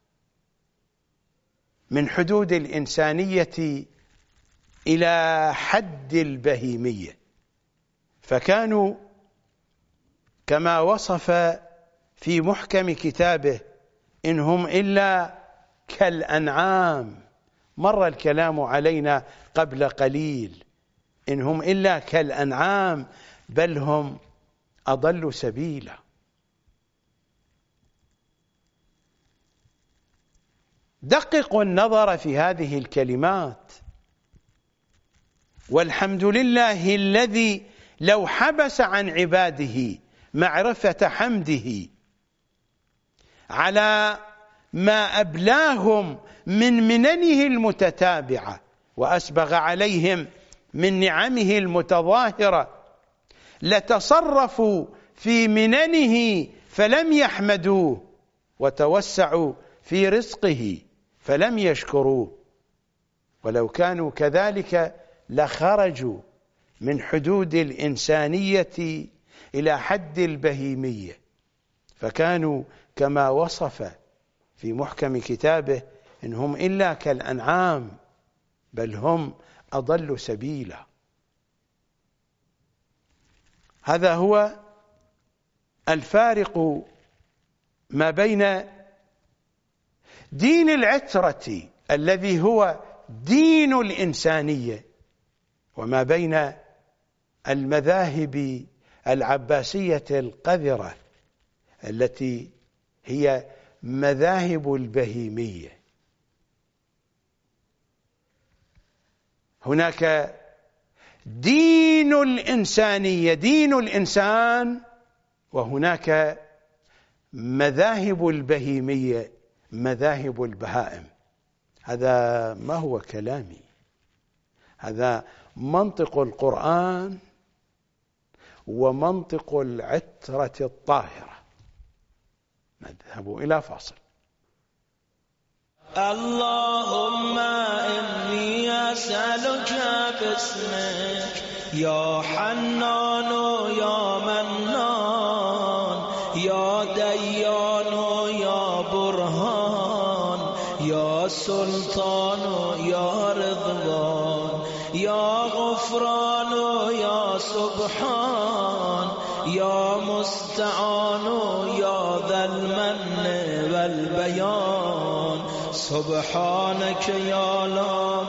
من حدود الإنسانية إلى حد البهيمية، فكانوا كما وصف في محكم كتابه: إن هم إلا كالأنعام. مر الكلام علينا قبل قليل: إن هم إلا كالأنعام بل هم أضل سبيلا. دققوا النظر في هذه الكلمات: والحمد لله الذي لو حبس عن عباده معرفة حمده على ما أبلاهم من مننه المتتابعة وأسبغ عليهم من نعمه المتظاهرة لتصرفوا في مننه فلم يحمدوه، وتوسعوا في رزقه فلم يشكروه، ولو كانوا كذلك لخرجوا من حدود الإنسانية إلى حد البهيمية، فكانوا كما وصف في محكم كتابه: إن هم إلا كالأنعام بل هم أضل سبيلا. هذا هو الفارق ما بين دين العترة الذي هو دين الإنسانية وما بين المذاهب العباسية القذرة التي هي مذاهب البهيمية. هناك دين الإنسانية، دين الإنسان، وهناك مذاهب البهيمية، مذاهب البهائم. هذا ما هو كلامي، هذا منطق القرآن ومنطق العترة الطاهرة. نذهب إلى فاصل. اللهم إني أسألك باسمك يا حنان يا منان يا ديان يا برهان يا سلطان يا رضوان يا غفران يا سبحان يا مستعان يا ذا المن والبيان سبحانك يا لا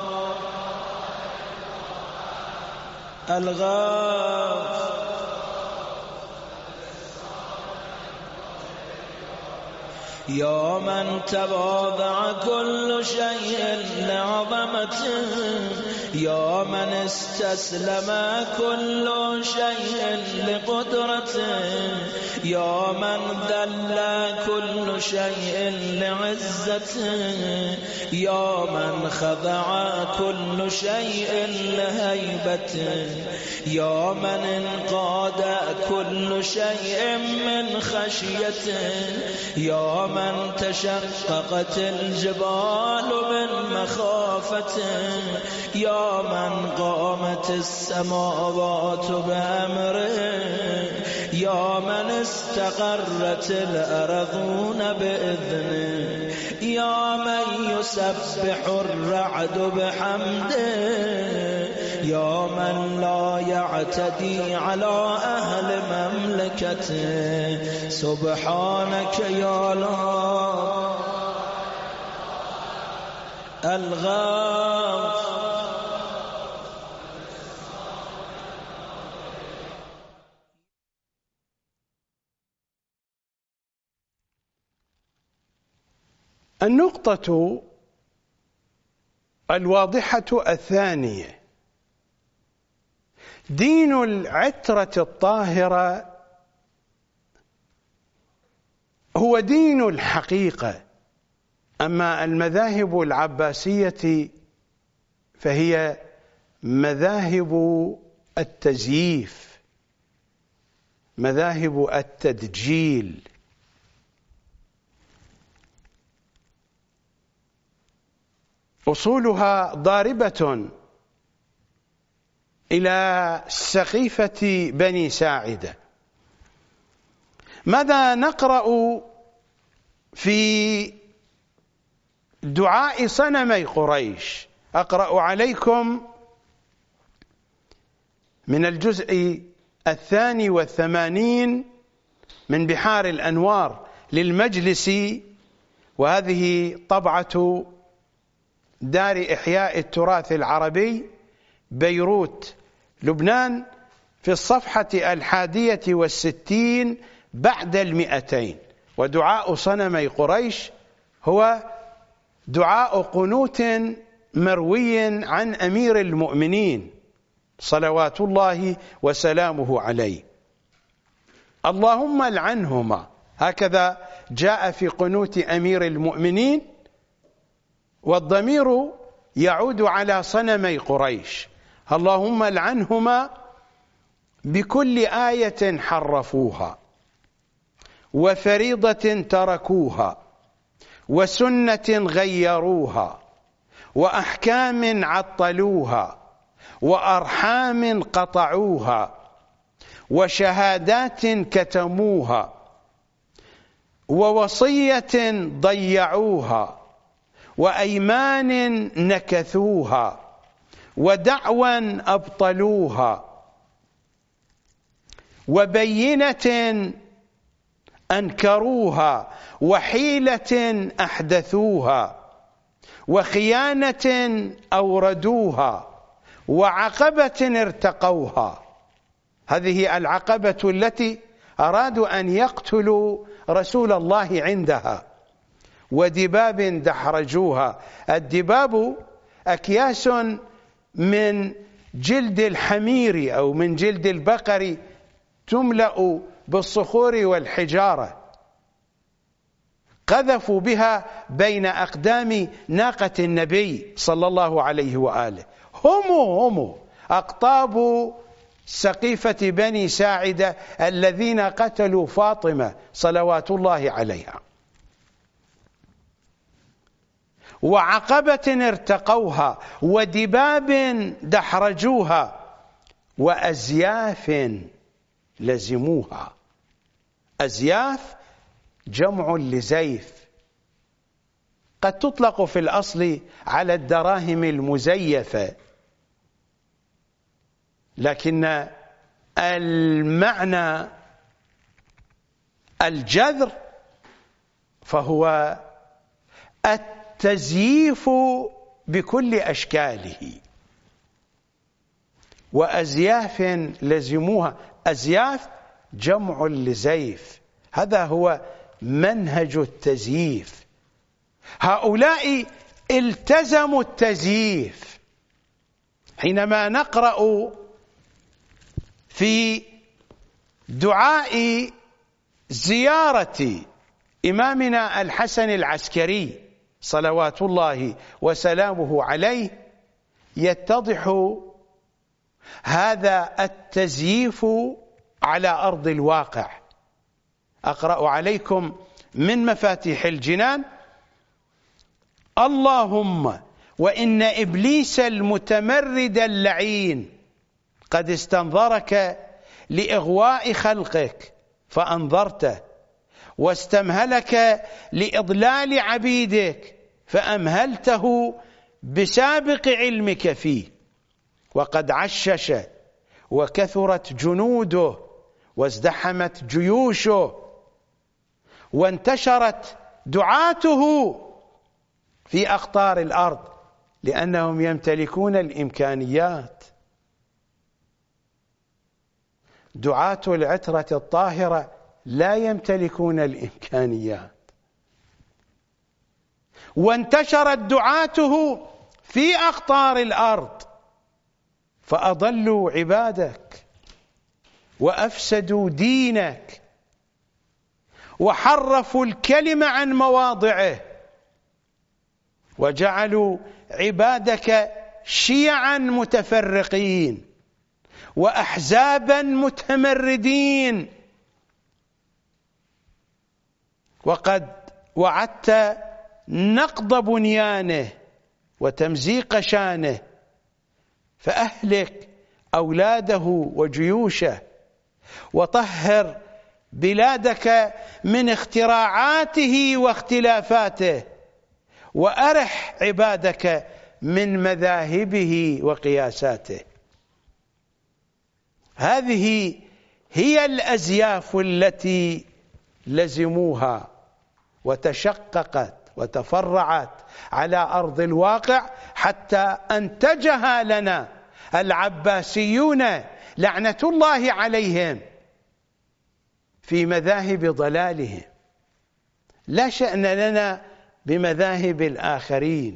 يا من تواضع كل شيء لعظمته، يا من استسلم كل شيء لقدرته، يا من ذل كل شيء لعزته، يا من خضع كل شيء لهيبته، يا من انقاد كل شيء من خشيته، يا من تشققت الجبال من مخافته، يا من قامت السماوات بأمره، يا من استقرت الأرضون بإذنه، يا من يسبح الرعد بحمده، يا من لا يعتدي على أهل مملكته. سبحانك يا الله الغاف النقطة الواضحة الثانية: دين العترة الطاهرة هو دين الحقيقة، أما المذاهب العباسية فهي مذاهب التزييف، مذاهب التدجيل. أصولها ضاربة إلى سقيفة بني ساعدة. ماذا نقرأ في دعاء صنمي قريش؟ أقرأ عليكم من الجزء 82 من بحار الأنوار للمجلسي، وهذه طبعة دار إحياء التراث العربي بيروت لبنان، في الصفحة 61 بعد 200. ودعاء صنمي قريش هو دعاء قنوت مروي عن أمير المؤمنين صلوات الله وسلامه عليه: اللهم لعنهما. هكذا جاء في قنوت أمير المؤمنين، والضمير يعود على صنمي قريش: اللهم لعنهما بكل آية حرفوها، وفريضة تركوها، وسنة غيروها، وأحكام عطلوها، وأرحام قطعوها، وشهادات كتموها، ووصية ضيعوها، وأيمان نكثوها، ودعوى أبطلوها، وبينة أنكروها، وحيلة أحدثوها، وخيانة أوردوها، وعقبة ارتقوها. هذه العقبة التي أرادوا أن يقتلوا رسول الله عندها. ودباب دحرجوها. الدباب أكياس من جلد الحمير أو من جلد البقر تملأ بالصخور والحجارة، قذفوا بها بين أقدام ناقة النبي صلى الله عليه وآله. هم أقطاب سقيفة بني ساعدة الذين قتلوا فاطمة صلوات الله عليها. وعقبة ارتقوها، ودباب دحرجوها، وأزياف لزموها. أزياف جمع لزيف، قد تطلق في الأصل على الدراهم المزيفة، لكن المعنى الجذر فهو التزييف بكل أشكاله. وأزياف لزموها، أزياف جمع لزيف، هذا هو منهج التزييف. هؤلاء التزموا التزييف. حينما نقرأ في دعاء زيارة إمامنا الحسن العسكري صلوات الله وسلامه عليه يتضح هذا التزييف على أرض الواقع. أقرأ عليكم من مفاتيح الجنان: اللهم وإن إبليس المتمرد اللعين قد استنظرك لإغواء خلقك فأنظرته، واستمهلك لإضلال عبيدك فأمهلته بسابق علمك فيه، وقد عشش وكثرت جنوده وازدحمت جيوشه، وانتشرت دعاته في أقطار الأرض لأنهم يمتلكون الإمكانيات. دعاة العترة الطاهرة لا يمتلكون الإمكانيات، وانتشرت دعاته في أقطار الأرض فأضلوا عبادك وأفسدوا دينك وحرفوا الكلم عن مواضعه وجعلوا عبادك شيعا متفرقين وأحزابا متمردين، وقد وعدت نقض بنيانه وتمزيق شانه، فأهلك أولاده وجيوشه، وطهر بلادك من اختراعاته واختلافاته، وأرح عبادك من مذاهبه وقياساته. هذه هي الأزياف التي لزموها وتشققت وتفرعت على أرض الواقع حتى أنتجها لنا العباسيون لعنة الله عليهم في مذاهب ضلالهم. لا شأن لنا بمذاهب الآخرين،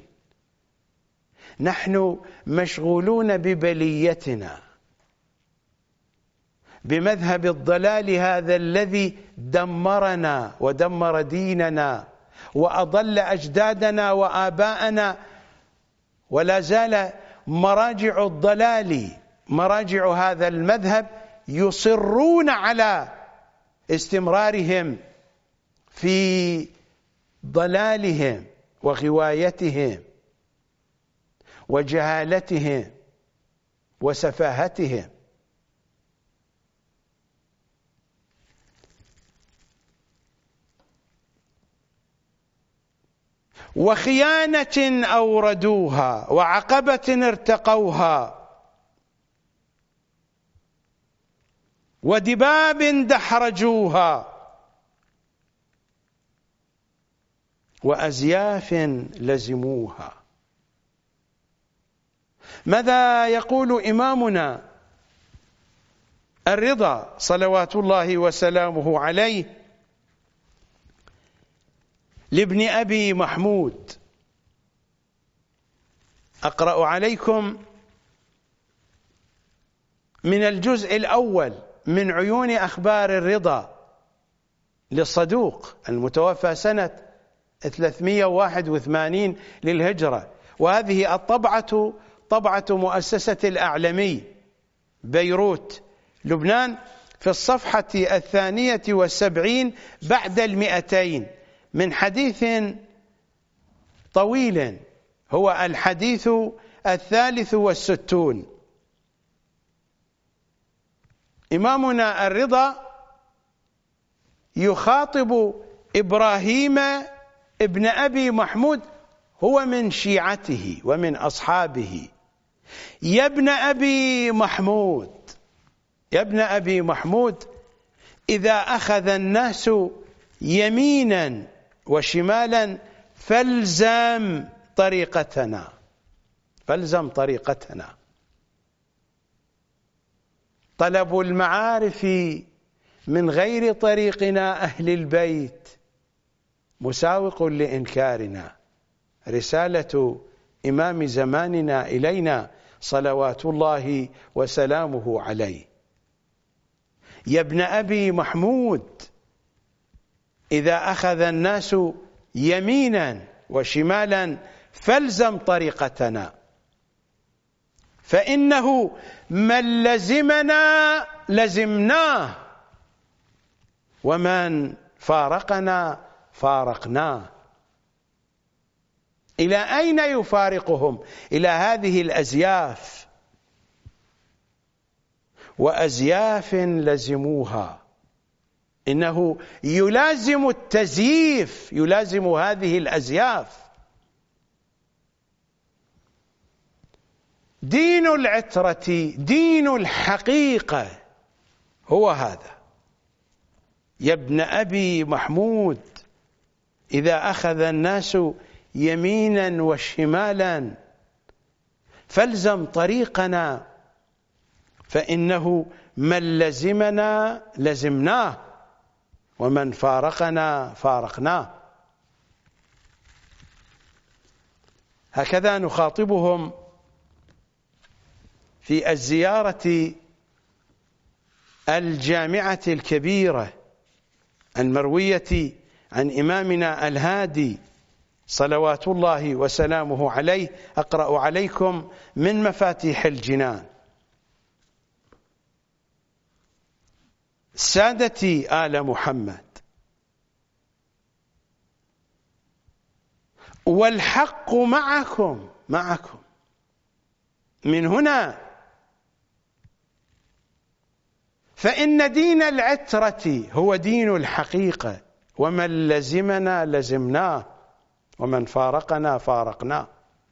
نحن مشغولون ببليتنا، بمذهب الضلال هذا الذي دمرنا ودمر ديننا وأضل أجدادنا وآباءنا، ولا زال مراجع الضلال مراجع هذا المذهب يصرون على استمرارهم في ضلالهم وغوايتهم وجهالتهم وسفاهتهم. وخيانة أوردوها وعقبة ارتقوها ودباب دحرجوها وأزياف لزموها. ماذا يقول إمامنا الرضا صلوات الله وسلامه عليه لابن أبي محمود؟ أقرأ عليكم من الجزء الأول من عيون أخبار الرضا للصدوق المتوفى سنة 381 للهجرة، وهذه الطبعة طبعة مؤسسة الأعلمي بيروت لبنان في الصفحة 72 بعد 200 من حديث طويل هو الحديث 63. إمامنا الرضا يخاطب إبراهيم ابن أبي محمود، هو من شيعته ومن أصحابه: يا ابن أبي محمود، يا ابن أبي محمود، إذا أخذ الناس يمينا وشمالا فالزم طريقتنا، فالزم طريقتنا. طلب المعارف من غير طريقنا أهل البيت مساوق لإنكارنا. رسالة إمام زماننا إلينا صلوات الله وسلامه عليه: يا ابن أبي محمود، إذا أخذ الناس يمينا وشمالا فالزم طريقتنا، فإنه من لزمنا لزمناه، ومن فارقنا فارقناه. إلى أين يفارقهم؟ إلى هذه الأزياف، وأزياف لزموها. إنه يلازم التزييف، يلازم هذه الأزياف. دين العترة، دين الحقيقة هو هذا: يا ابن أبي محمود، إذا أخذ الناس يمينا وشمالا فالزم طريقنا، فإنه من لزمنا لزمناه، ومن فارقنا فارقناه. هكذا نخاطبهم في الزيارة الجامعة الكبيرة المروية عن إمامنا الهادي صلوات الله وسلامه عليه. أقرأ عليكم من مفاتيح الجنان: سادتي آل محمد، والحق معكم من هنا، فإن دين العترة هو دين الحقيقة، ومن لزمنا لزمناه، ومن فارقنا فارقناه.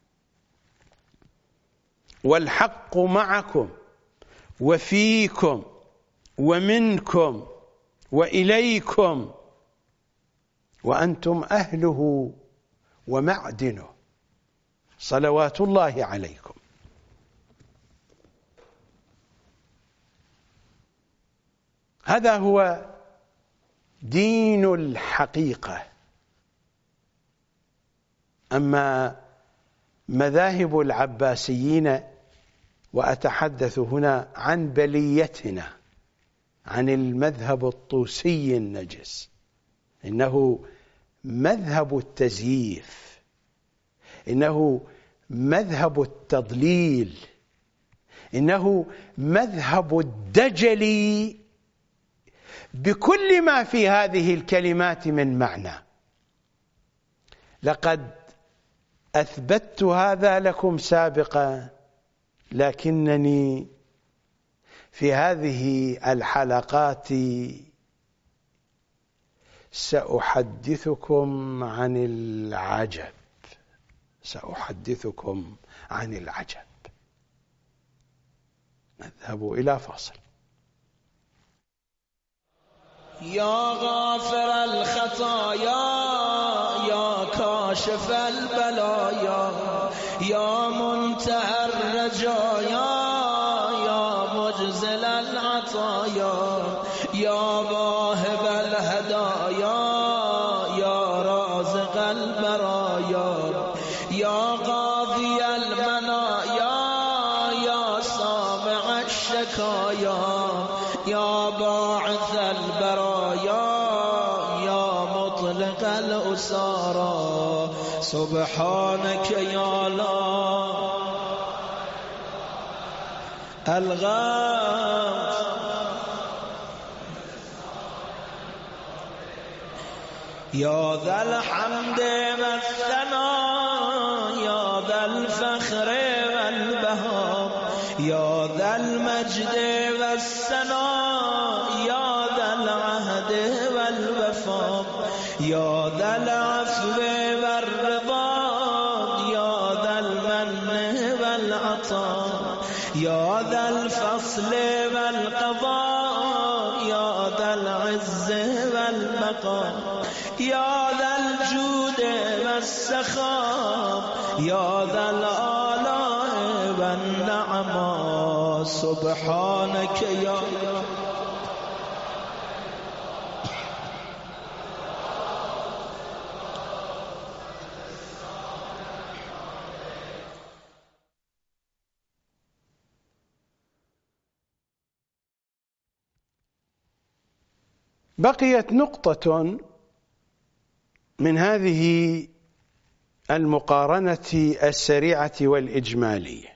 والحق معكم وفيكم ومنكم وإليكم، وأنتم أهله ومعدنه، صلوات الله عليكم. هذا هو دين الحقيقة. أما مذاهب العباسيين، وأتحدث هنا عن بليتنا، عن المذهب الطوسي النجس، إنه مذهب التزييف، إنه مذهب التضليل، إنه مذهب الدجل بكل ما في هذه الكلمات من معنى. لقد أثبتت هذا لكم سابقا، لكنني في هذه الحلقات سأحدثكم عن العجب، سأحدثكم عن العجب. نذهب إلى فاصل. يا غافر الخطايا، يا كاشف البلايا، يا منتهى الرجايا، يا مجزل العطايا، يا واهب الهدايا، يا رازق البرايا، يا قاضي المنايا، يا سامع الشكايا، يا باعث البرايا، يا مطلق الأسارى، سبحانك يا لا الغاث، يا ذا الحمد والثناء، يا ذا الفخر والبهاء، يا ذا المجد والثناء، يا ذا العهد والوفاء، يا ذا العفو والرضا، يا ذا المن والعطاء، يا ذا الفصل والقضاء، يا ذا العز والبقاء، يا ذا الجود والسخاء، يا ذا الآلاء والنعماء، سبحانك يا بقيت نقطة من هذه المقارنة السريعة والإجمالية.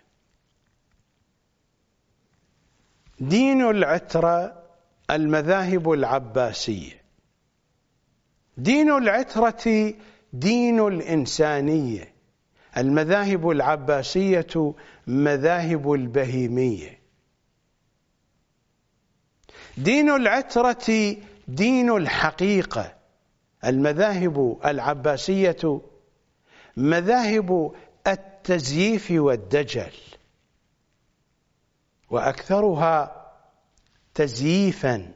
دين العترة المذاهب العباسية. دين العترة دين الإنسانية. المذاهب العباسية مذاهب البهيمية. دين العترة دين الحقيقة. المذاهب العباسية مذاهب التزييف والدجل، وأكثرها تزييفا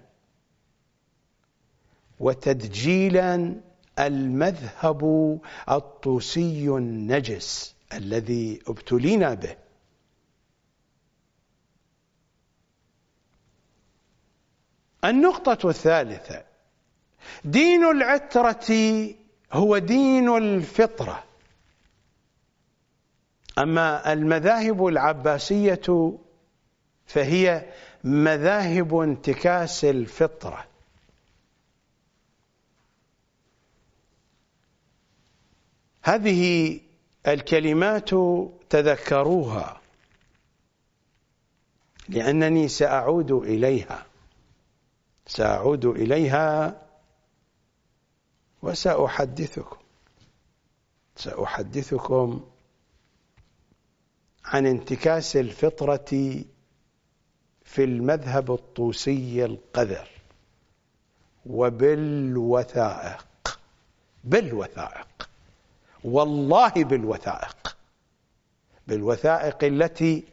وتدجيلا المذهب الطوسي النجس الذي ابتلينا به. النقطة الثالثة: دين العترة هو دين الفطرة. أما المذاهب العباسية فهي مذاهب انتكاس الفطرة. هذه الكلمات تذكروها، لأنني سأعود إليها وسأحدثكم عن انتكاس الفطرة في المذهب الطوسي القذر وبالوثائق. والله بالوثائق التي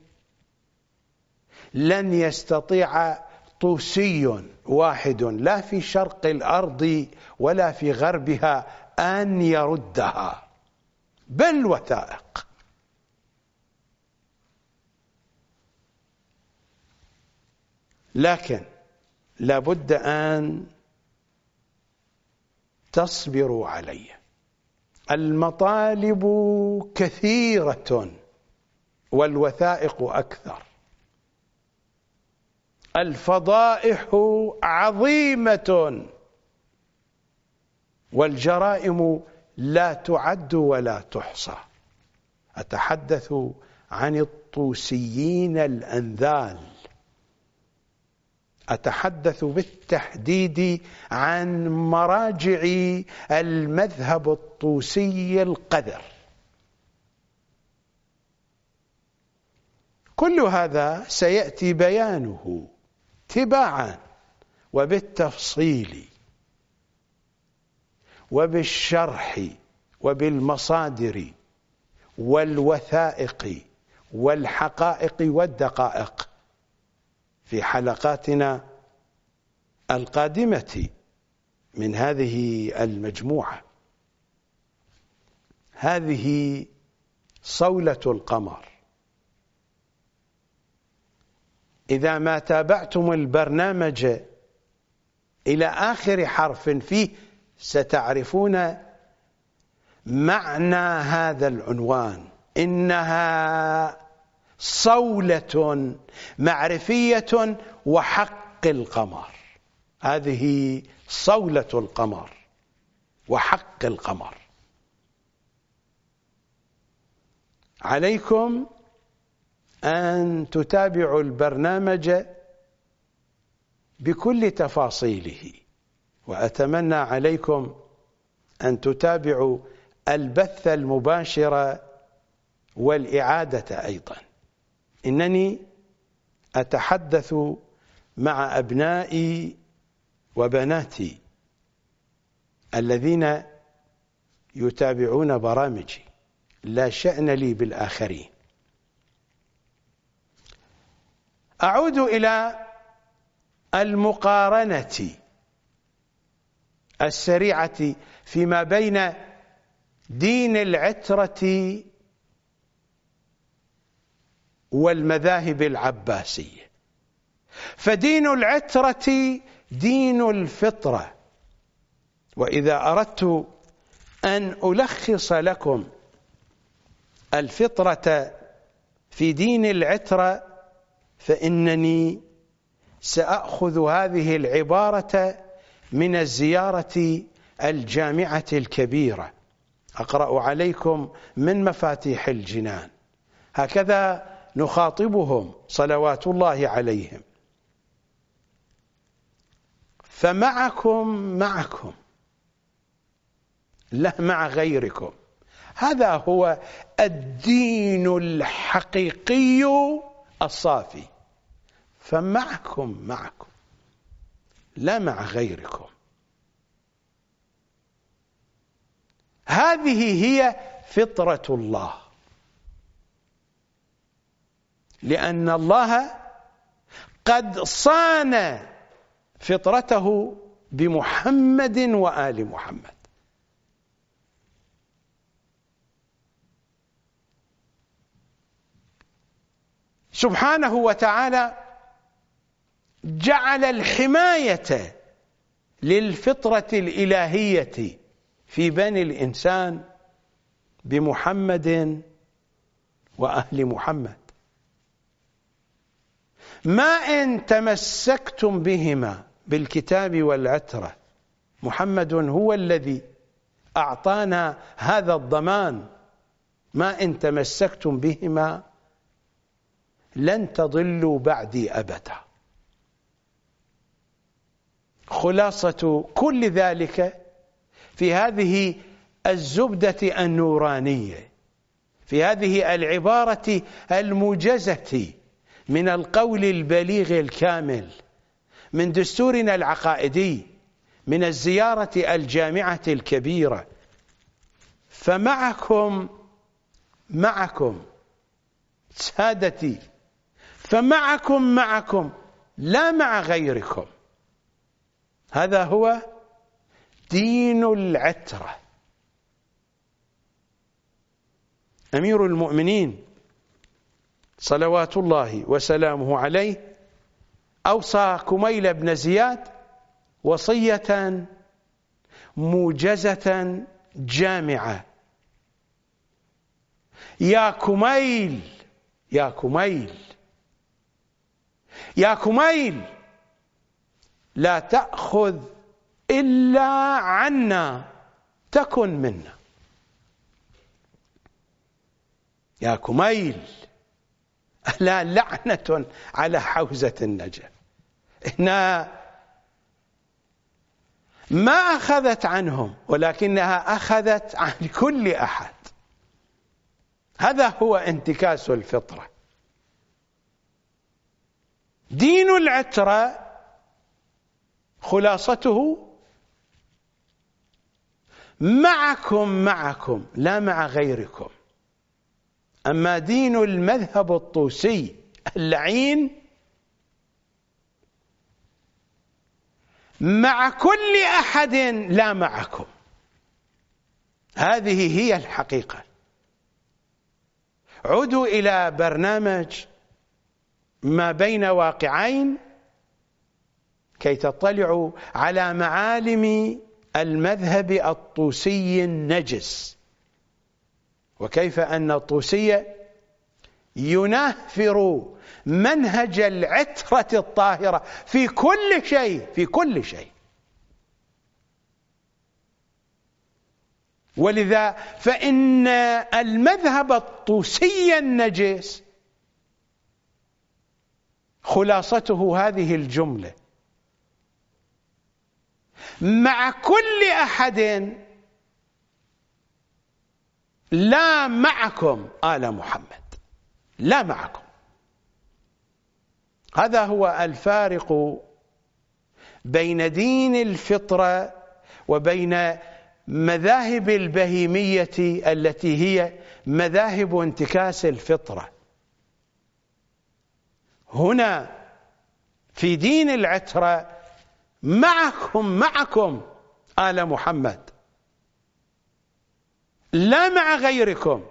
لن يستطيع طوسي واحد لا في شرق الأرض ولا في غربها أن يردها. بالوثائق. لكن لابد أن تصبروا علي. المطالب كثيرة والوثائق أكثر. الفضائح عظيمة والجرائم لا تعد ولا تحصى. أتحدث عن الطوسيين الأنذال. أتحدث بالتحديد عن مراجع المذهب الطوسي القذر. كل هذا سيأتي بيانه تباعا وبالتفصيل وبالشرح وبالمصادر والوثائق والحقائق والدقائق في حلقاتنا القادمة من هذه المجموعة. هذه صولة القمر. إذا ما تابعتم البرنامج إلى آخر حرف فيه ستعرفون معنى هذا العنوان. إنها صولة معرفية وحق القمر. هذه صولة القمر وحق القمر. عليكم أن تتابعوا البرنامج بكل تفاصيله، وأتمنى عليكم أن تتابعوا البث المباشر والإعادة أيضا. إنني أتحدث مع أبنائي وبناتي الذين يتابعون برامجي، لا شأن لي بالآخرين. أعود إلى المقارنة السريعة فيما بين دين العترة والمذاهب العباسية. فدين العترة دين الفطرة. وإذا أردت أن ألخص لكم الفطرة في دين العترة فإنني سأخذ هذه العبارة من الزيارة الجامعة الكبيرة. أقرأ عليكم من مفاتيح الجنان، هكذا نخاطبهم صلوات الله عليهم: فمعكم لا مع غيركم. هذا هو الدين الحقيقي الصافي، فمعكم لا مع غيركم. هذه هي فطرة الله، لأن الله قد صان فطرته بمحمد وآل محمد. سبحانه وتعالى جعل الحماية للفطرة الإلهية في بني الإنسان بمحمد وأهل محمد. ما إن تمسكتم بهما بالكتاب والعترة، محمد هو الذي أعطانا هذا الضمان، ما إن تمسكتم بهما لن تضلوا بعدي أبدا. خلاصة كل ذلك في هذه الزبدة النورانية، في هذه العبارة الموجزة من القول البليغ الكامل، من دستورنا العقائدي، من الزيارة الجامعة الكبيرة: فمعكم سادتي، فمعكم لا مع غيركم. هذا هو دين العترة. أمير المؤمنين صلوات الله وسلامه عليه أوصى كميل بن زياد وصية موجزة جامعة: يا كميل لا تأخذ إلا عنا تكن منا. يا كميل، لا لعنة على حوزة النجف، إنها ما أخذت عنهم ولكنها أخذت عن كل أحد. هذا هو انتكاس الفطرة. دين العترة خلاصته: معكم لا مع غيركم. أما دين المذهب الطوسي اللعين: مع كل أحد لا معكم. هذه هي الحقيقة. عودوا إلى برنامج ما بين واقعين كي تطلعوا على معالم المذهب الطوسي النجس، وكيف أن الطوسي ينافر منهج العترة الطاهرة في كل شيء. ولذا فإن المذهب الطوسي النجس خلاصته هذه الجملة: مع كل أحد لا معكم آل محمد، لا معكم. هذا هو الفارق بين دين الفطرة وبين مذاهب البهيمية التي هي مذاهب انتكاس الفطرة. هنا في دين العترة معكم آل محمد، لا مع غيركم.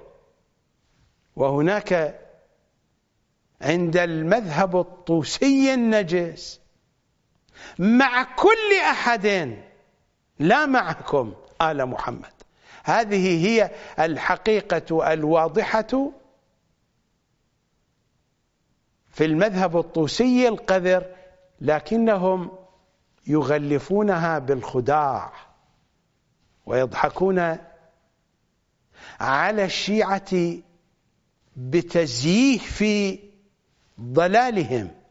وهناك عند المذهب الطوسي النجس: مع كل أحد لا معكم آل محمد. هذه هي الحقيقة الواضحة في المذهب الطوسي القذر، لكنهم يغلفونها بالخداع ويضحكون على الشيعة بتزييف ضلالهم.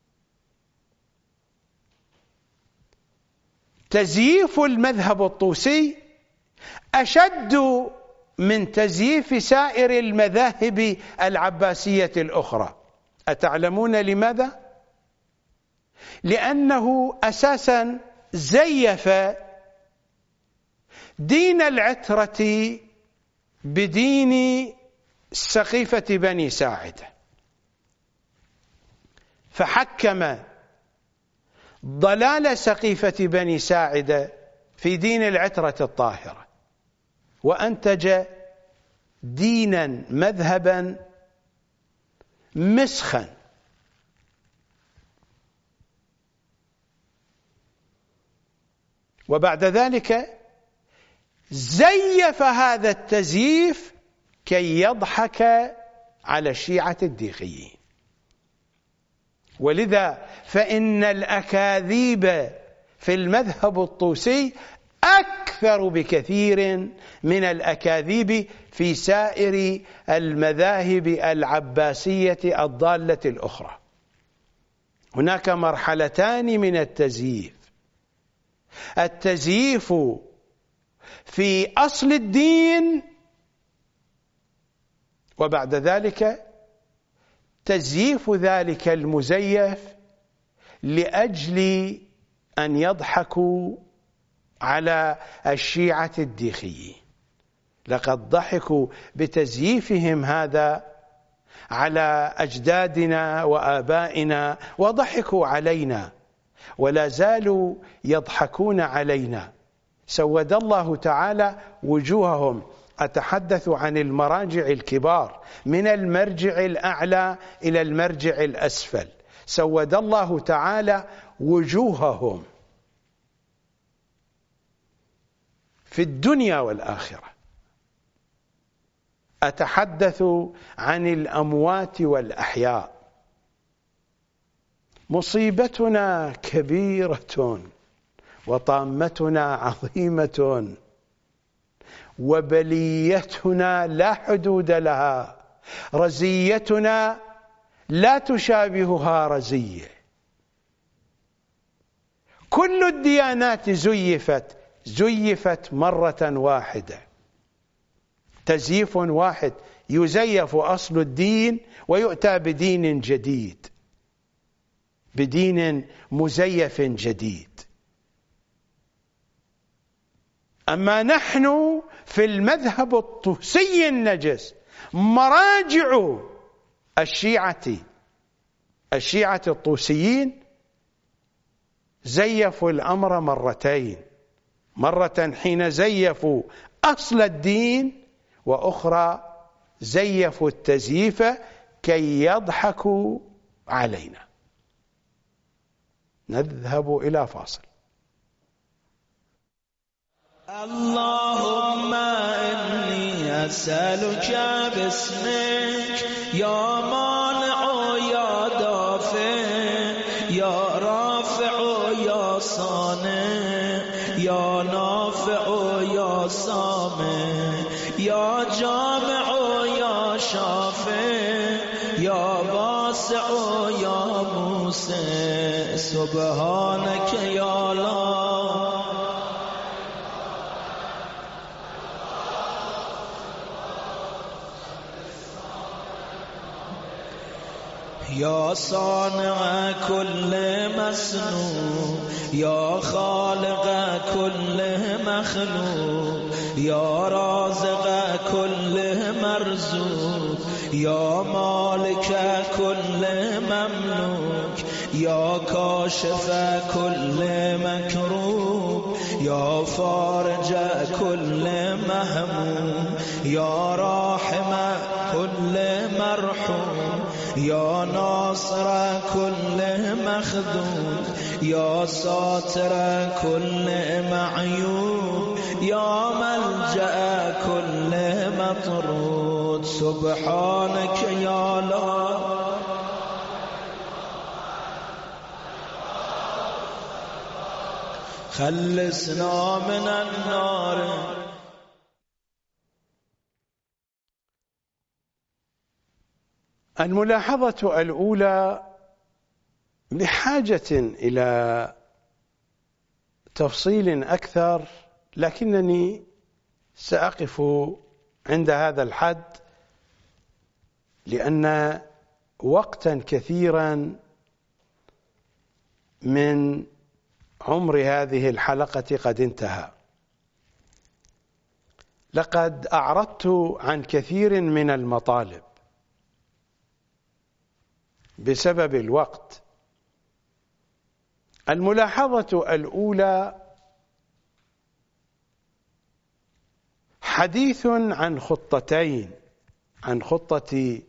تزييف المذهب الطوسي أشد من تزييف سائر المذاهب العباسية الأخرى. أتعلمون لماذا؟ لأنه أساسا زيف دين العترة بدين سقيفة بني ساعدة، فحكم ضلال سقيفة بني ساعدة في دين العترة الطاهرة، وأنتج دينا مذهبا مسخا. وبعد ذلك زيف هذا التزييف كي يضحك على الشيعة الديقيين. ولذا فإن الأكاذيب في المذهب الطوسي أكثر بكثير من الأكاذيب في سائر المذاهب العباسية الضالة الأخرى. هناك مرحلتان من التزييف: التزييف في أصل الدين، وبعد ذلك تزييف ذلك المزيف لأجل أن يضحكوا على الشيعة الديخيين. لقد ضحكوا بتزييفهم هذا على أجدادنا وآبائنا وضحكوا علينا، ولا زالوا يضحكون علينا. سود الله تعالى وجوههم. أتحدث عن المراجع الكبار من المرجع الأعلى إلى المرجع الأسفل، سود الله تعالى وجوههم في الدنيا والآخرة. أتحدث عن الأموات والأحياء. مصيبتنا كبيرة وطامتنا عظيمة وبليتنا لا حدود لها، رزيتنا لا تشابهها رزية. كل الديانات زيفت مرة واحدة، تزييف واحد، يزيف أصل الدين ويؤتى بدين جديد، بدين مزيف جديد. أما نحن في المذهب الطوسي النجس مراجع الشيعة الطوسيين زيفوا الأمر مرتين: مرة حين زيفوا أصل الدين، وأخرى زيفوا التزييف كي يضحكوا علينا. نذهب إلى فاصل. اللهم إني أسألك باسمك يا مانع يا دافع يا رافع يا صانع يا نافع يا سامع يا جامع يا شافع يا واسع يا موسى سبحانك يا الله يا صانع كل مسنون يا خالق كل مخلوق يا رازق كل مرزوق يا مالك كل مملوك يا كاشف كل مكروب يا فارج كل مهموم يا راحم كل مرحوم يا ناصر كل مخذول يا ساتر كل معيوب يا ملجأ كل مطرود سبحانك يا الله خلصنا من النار. الملاحظة الأولى بحاجة إلى تفصيل أكثر، لكنني سأقف عند هذا الحد لأن وقتا كثيرا من عمر هذه الحلقة قد انتهى. لقد أعرضت عن كثير من المطالب بسبب الوقت. الملاحظة الأولى حديث عن خطتين، عن خطة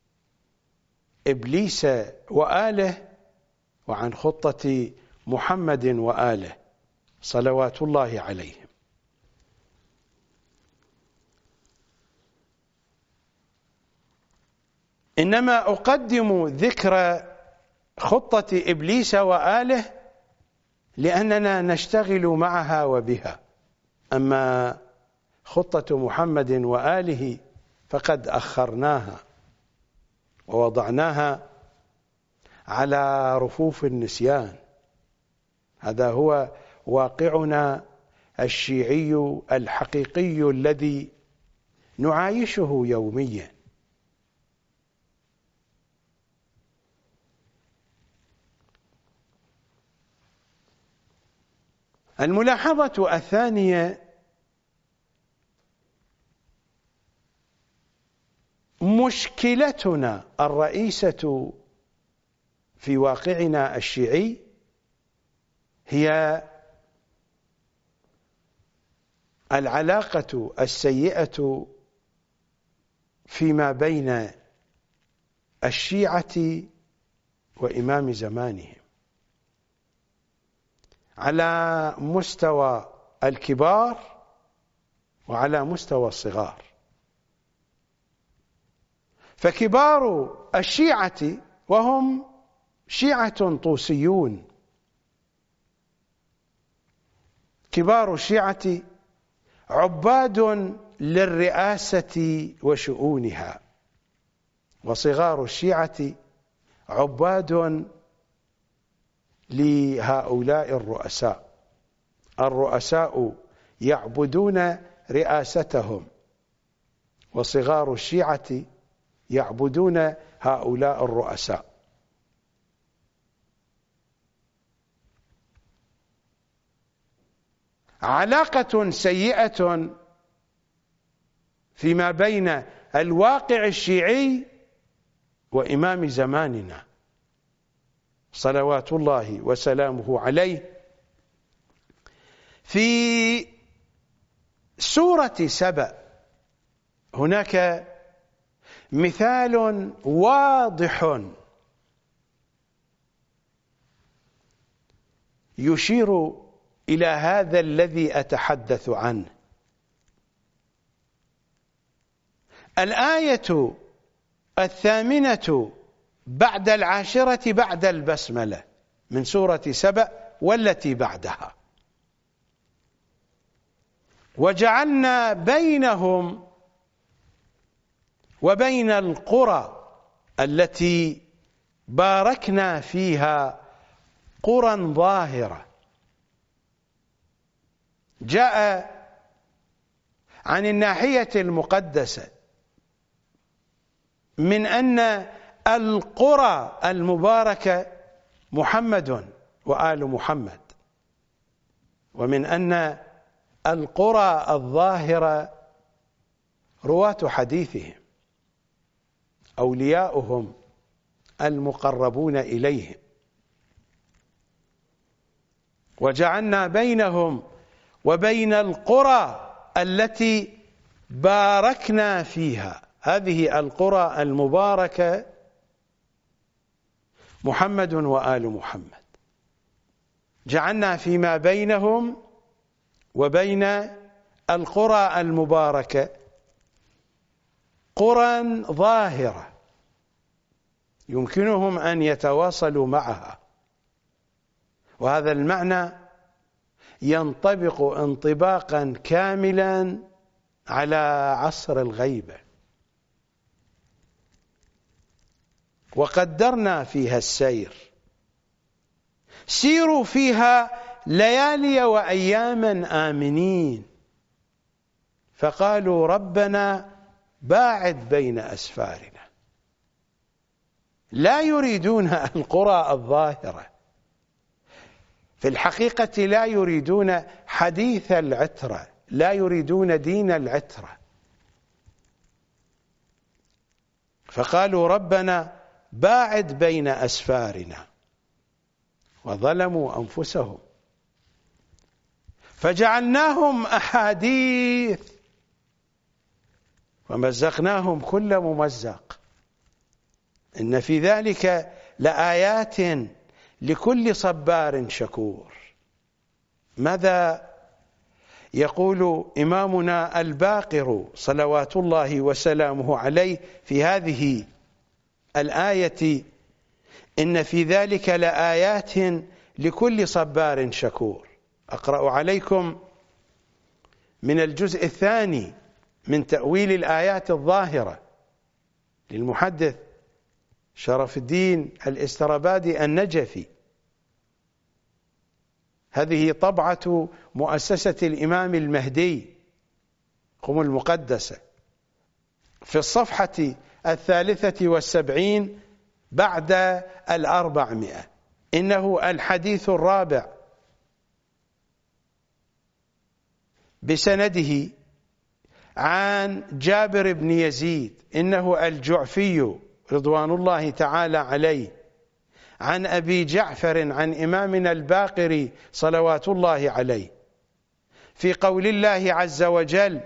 إبليس وآله وعن خطة محمد وآله صلوات الله عليهم. إنما أقدم ذكر خطة إبليس وآله لأننا نشتغل معها وبها، أما خطة محمد وآله فقد أخرناها ووضعناها على رفوف النسيان. هذا هو واقعنا الشيعي الحقيقي الذي نعايشه يوميا. الملاحظة الثانية مشكلتنا الرئيسة في واقعنا الشيعي هي العلاقة السيئة فيما بين الشيعة وإمام زمانهم على مستوى الكبار وعلى مستوى الصغار. فكبار الشيعة وهم شيعة طوسيون، كبار الشيعة عباد للرئاسة وشؤونها، وصغار الشيعة عباد لهؤلاء الرؤساء. الرؤساء يعبدون رئاستهم، وصغار الشيعة يعبدون هؤلاء الرؤساء. علاقة سيئة فيما بين الواقع الشيعي وإمام زماننا صلوات الله وسلامه عليه. في سورة سبأ هناك مثال واضح يشير إلى هذا الذي أتحدث عنه. الآية 8 بعد 10 بعد البسملة من سورة سبأ والتي بعدها: وجعلنا بينهم وبين القرى التي باركنا فيها قرى ظاهرة. جاء عن الناحية المقدسة من أن القرى المباركة محمد وآل محمد، ومن أن القرى الظاهرة رواة حديثهم أولياؤهم المقربون إليهم. وجعلنا بينهم وبين القرى التي باركنا فيها، هذه القرى المباركة محمد وآل محمد. جعلنا فيما بينهم وبين القرى المباركة قرى ظاهرة يمكنهم أن يتواصلوا معها، وهذا المعنى ينطبق انطباقا كاملا على عصر الغيبة. وقدرنا فيها السير، سيروا فيها ليالي وأياما آمنين. فقالوا ربنا باعد بين أسفارنا. لا يريدون القرى الظاهرة، في الحقيقة لا يريدون حديث العترة، لا يريدون دين العترة. فقالوا ربنا باعد بين أسفارنا، وظلموا أنفسهم فجعلناهم أحاديث ومزقناهم كل ممزق. إن في ذلك لآيات لكل صبار شكور. ماذا يقول إمامنا الباقر صلوات الله وسلامه عليه في هذه الآية؟ إن في ذلك لآيات لكل صبار شكور. أقرأ عليكم من الجزء الثاني من تأويل الآيات الظاهرة للمحدث شرف الدين الاسترابادي النجفي. هذه طبعة مؤسسة الإمام المهدي قم المقدسة، في الصفحة 73 بعد 400. إنه الحديث الرابع بسنده عن جابر بن يزيد، إنه الجعفي رضوان الله تعالى عليه، عن أبي جعفر عن إمامنا الباقر صلوات الله عليه، في قول الله عز وجل: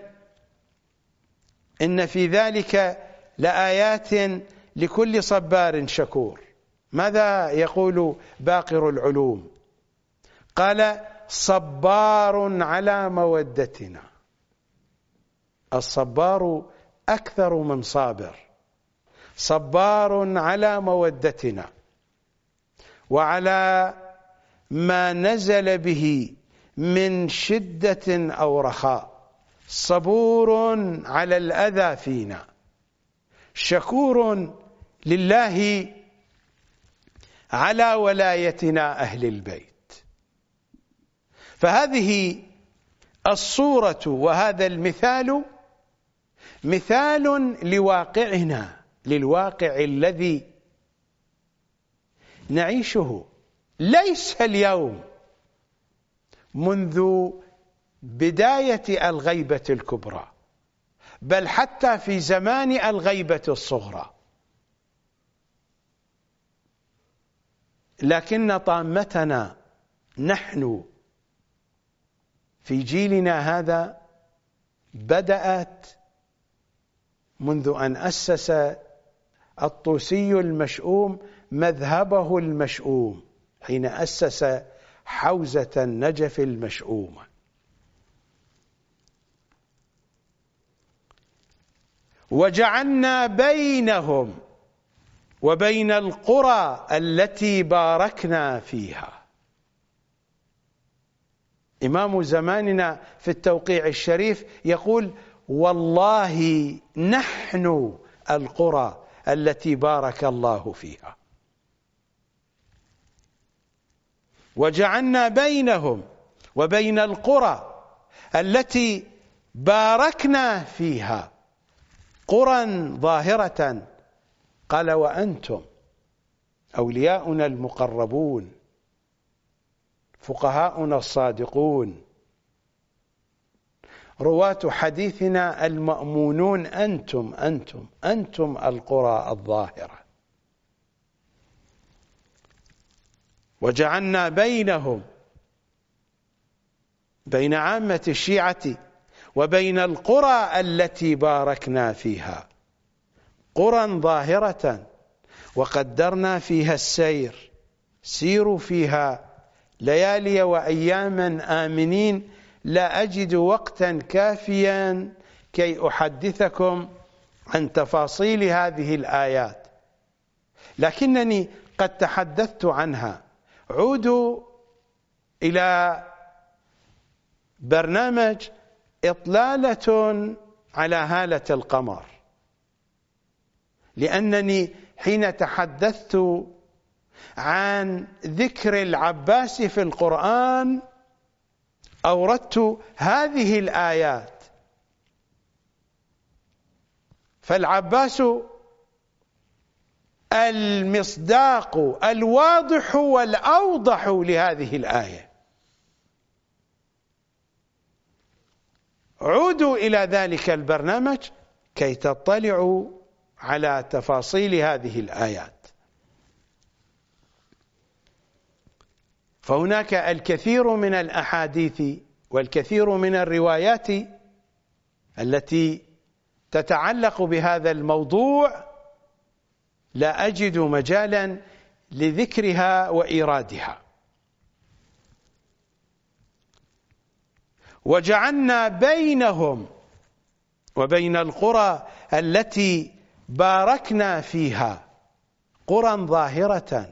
إن في ذلك لآيات لكل صبار شكور. ماذا يقول باقر العلوم؟ قال: صبار على مودتنا. الصبار أكثر من صابر، صبار على مودتنا وعلى ما نزل به من شدة أو رخاء، صبور على الأذى فينا، شكور لله على ولايتنا أهل البيت. فهذه الصورة وهذا المثال مثال لواقعنا، للواقع الذي نعيشه ليس اليوم، منذ بداية الغيبة الكبرى، بل حتى في زمان الغيبة الصغرى. لكن طامتنا نحن في جيلنا هذا بدأت منذ أن أسس الطوسي المشؤوم مذهبه المشؤوم، حين أسس حوزة النجف المشؤومة. وجعلنا بينهم وبين القرى التي باركنا فيها. إمام زماننا في التوقيع الشريف يقول: والله نحن القرى التي بارك الله فيها. وجعلنا بينهم وبين القرى التي باركنا فيها قرى ظاهرة. قال: وأنتم أولياؤنا المقربون، فقهاؤنا الصادقون، رواة حديثنا المأمونون، أنتم القرى الظاهرة. وجعلنا بينهم، بين عامة الشيعة وبين القرى التي باركنا فيها قرى ظاهرة وقدرنا فيها السير، سيروا فيها ليالي وأياما آمنين. لا أجد وقتا كافيا كي أحدثكم عن تفاصيل هذه الآيات، لكنني قد تحدثت عنها. عودوا إلى برنامج إطلالة على هالة القمر، لأنني حين تحدثت عن ذكر العباس في القرآن أوردت هذه الآيات، فالعباس المصداق الواضح والأوضح لهذه الآية. عودوا إلى ذلك البرنامج كي تطلعوا على تفاصيل هذه الآيات. فهناك الكثير من الأحاديث والكثير من الروايات التي تتعلق بهذا الموضوع لا أجد مجالا لذكرها وإيرادها. وجعلنا بينهم وبين القرى التي باركنا فيها قرى ظاهرة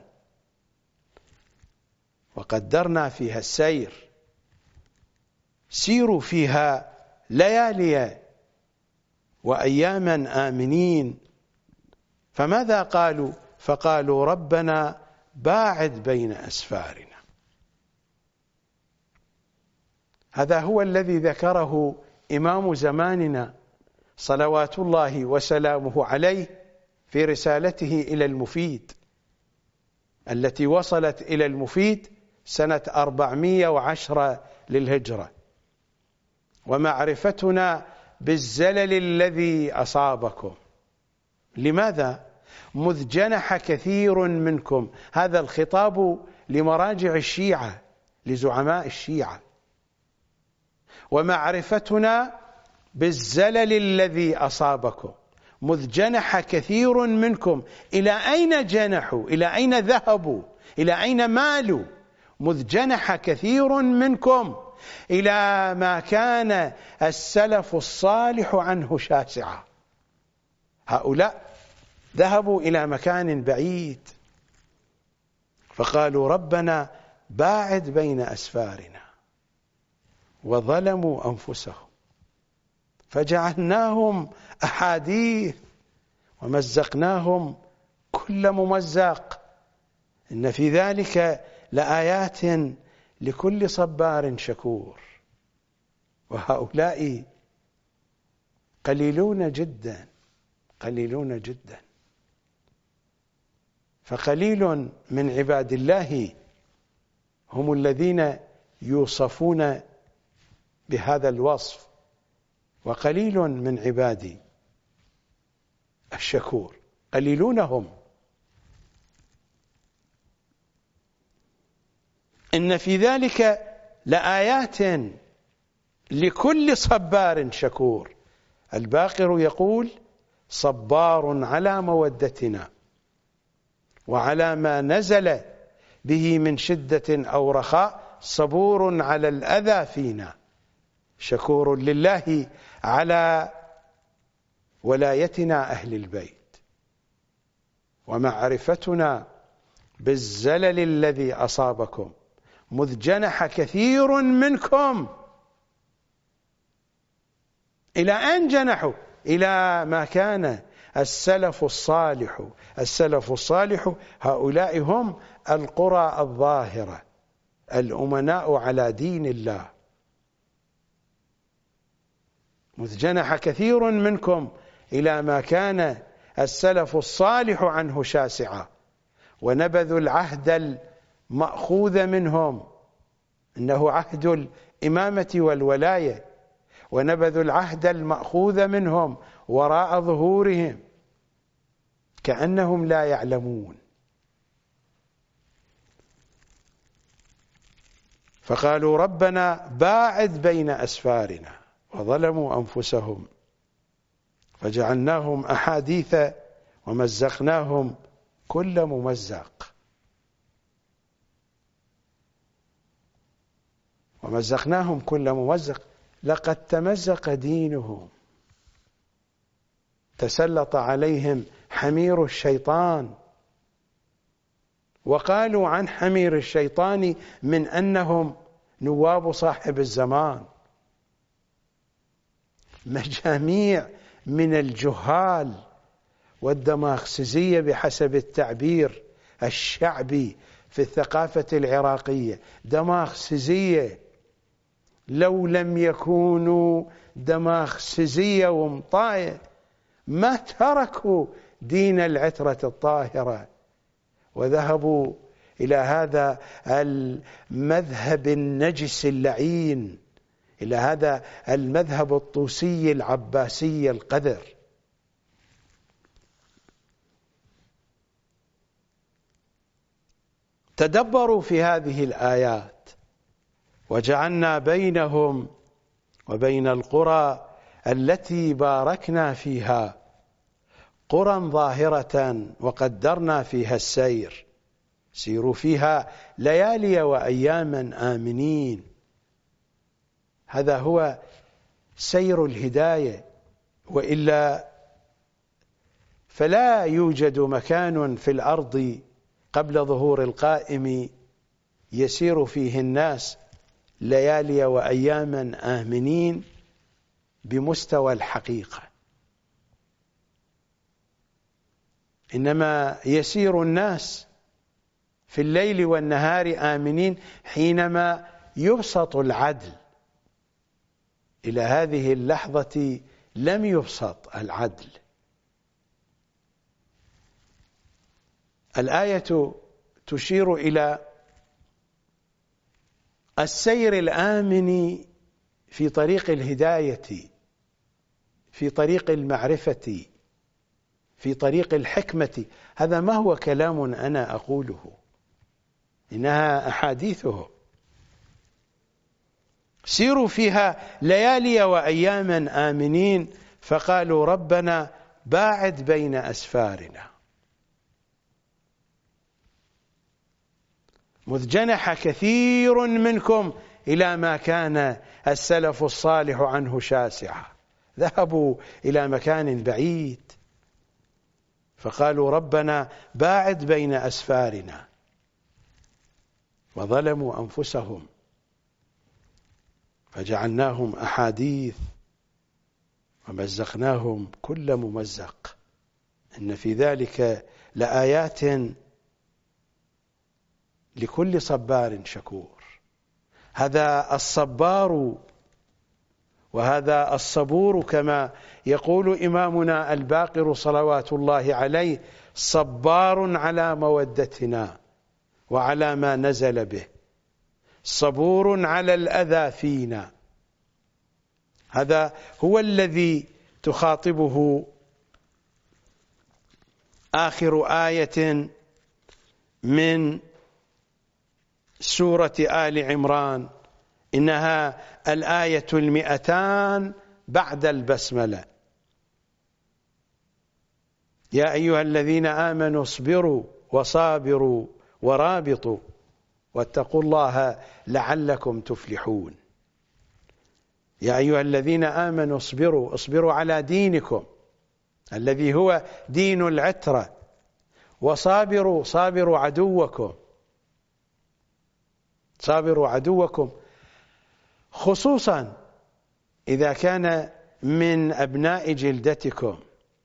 وقدرنا فيها السير، سيروا فيها ليالي وأياما آمنين. فماذا قالوا؟ فقالوا ربنا باعد بين أسفارنا. هذا هو الذي ذكره إمام زماننا صلوات الله وسلامه عليه في رسالته إلى المفيد التي وصلت إلى المفيد سنة 410 للهجرة. ومعرفتنا بالزلل الذي أصابكم. لماذا؟ مذ جنح كثير منكم. هذا الخطاب لمراجع الشيعة، لزعماء الشيعة. ومعرفتنا بالزلل الذي أصابكم مذ جنح كثير منكم. إلى أين جنحوا؟ إلى أين ذهبوا؟ إلى أين مالوا؟ مذ جنح كثير منكم إلى ما كان السلف الصالح عنه شاسعا. هؤلاء ذهبوا إلى مكان بعيد فقالوا ربنا باعد بين أسفارنا وظلموا أنفسهم فجعلناهم أحاديث ومزقناهم كل ممزق إن في ذلك لآيات لكل صبار شكور. وهؤلاء قليلون جدا، قليلون جدا. فقليل من عباد الله هم الذين يوصفون بهذا الوصف، وقليل من عبادي الشكور، قليلون هم. إن في ذلك لآيات لكل صبار شكور. الباقر يقول صبار على مودتنا وعلى ما نزل به من شدة أو رخاء، صبور على الأذى فينا، شكور لله على ولايتنا أهل البيت. ومعرفتنا بالزلل الذي أصابكم مذ جنح كثير منكم. إلى أن جنحوا؟ إلى ما كان السلف الصالح. السلف الصالح هؤلاء هم القرى الظاهرة الأمناء على دين الله. مذ جنح كثير منكم إلى ما كان السلف الصالح عنه شاسعا ونبذوا العهد المأخوذ منهم، إنه عهد الإمامة والولاية، ونبذوا العهد المأخوذ منهم وراء ظهورهم كأنهم لا يعلمون. فقالوا ربنا باعد بين أسفارنا وظلموا أنفسهم فجعلناهم أحاديث ومزقناهم كل ممزق. ومزقناهم كل ممزق. لقد تمزق دينهم، تسلط عليهم حمير الشيطان. وقالوا عن حمير الشيطان من أنهم نواب صاحب الزمان. مجاميع من الجهال والدماغسيزية بحسب التعبير الشعبي في الثقافة العراقية، دماغسيزية. لو لم يكونوا دماغسيزية ومطاية ما تركوا دين العترة الطاهرة وذهبوا إلى هذا المذهب النجس اللعين، إلى هذا المذهب الطوسي العباسي القذر. تدبروا في هذه الآيات: وجعلنا بينهم وبين القرى التي باركنا فيها قرى ظاهرة وقدرنا فيها السير سيروا فيها ليالي وأياما آمنين. هذا هو سير الهداية، وإلا فلا يوجد مكان في الأرض قبل ظهور القائم يسير فيه الناس ليالي وأياما آمنين بمستوى الحقيقة، إنما يسير الناس في الليل والنهار آمنين حينما يبسط العدل. إلى هذه اللحظة لم يبسط العدل. الآية تشير إلى السير الآمن في طريق الهداية، في طريق المعرفة، في طريق الحكمة. هذا ما هو كلام أنا أقوله، إنها أحاديثه. سيروا فيها ليالي وأياما آمنين فقالوا ربنا باعد بين أسفارنا، مذ جنح كثير منكم إلى ما كان السلف الصالح عنه شاسعا. ذهبوا إلى مكان بعيد فقالوا ربنا باعد بين أسفارنا، وظلموا أنفسهم فجعلناهم أحاديث ومزقناهم كل ممزق. إن في ذلك لآيات لكل صبار شكور. هذا الصبار وهذا الصبور كما يقول إمامنا الباقر صلوات الله عليه: صبار على مودتنا وعلى ما نزل به، صبور على الأذى فينا. هذا هو الذي تخاطبه آخر آية من سورة آل عمران، إنها الآية 200 بعد البسملة: يا أيها الذين آمنوا اصبروا وصابروا ورابطوا واتقوا الله لعلكم تفلحون. يا أيها الذين آمنوا اصبروا على دينكم الذي هو دين العترة، صابروا عدوكم، خصوصا إذا كان من أبناء جلدتكم.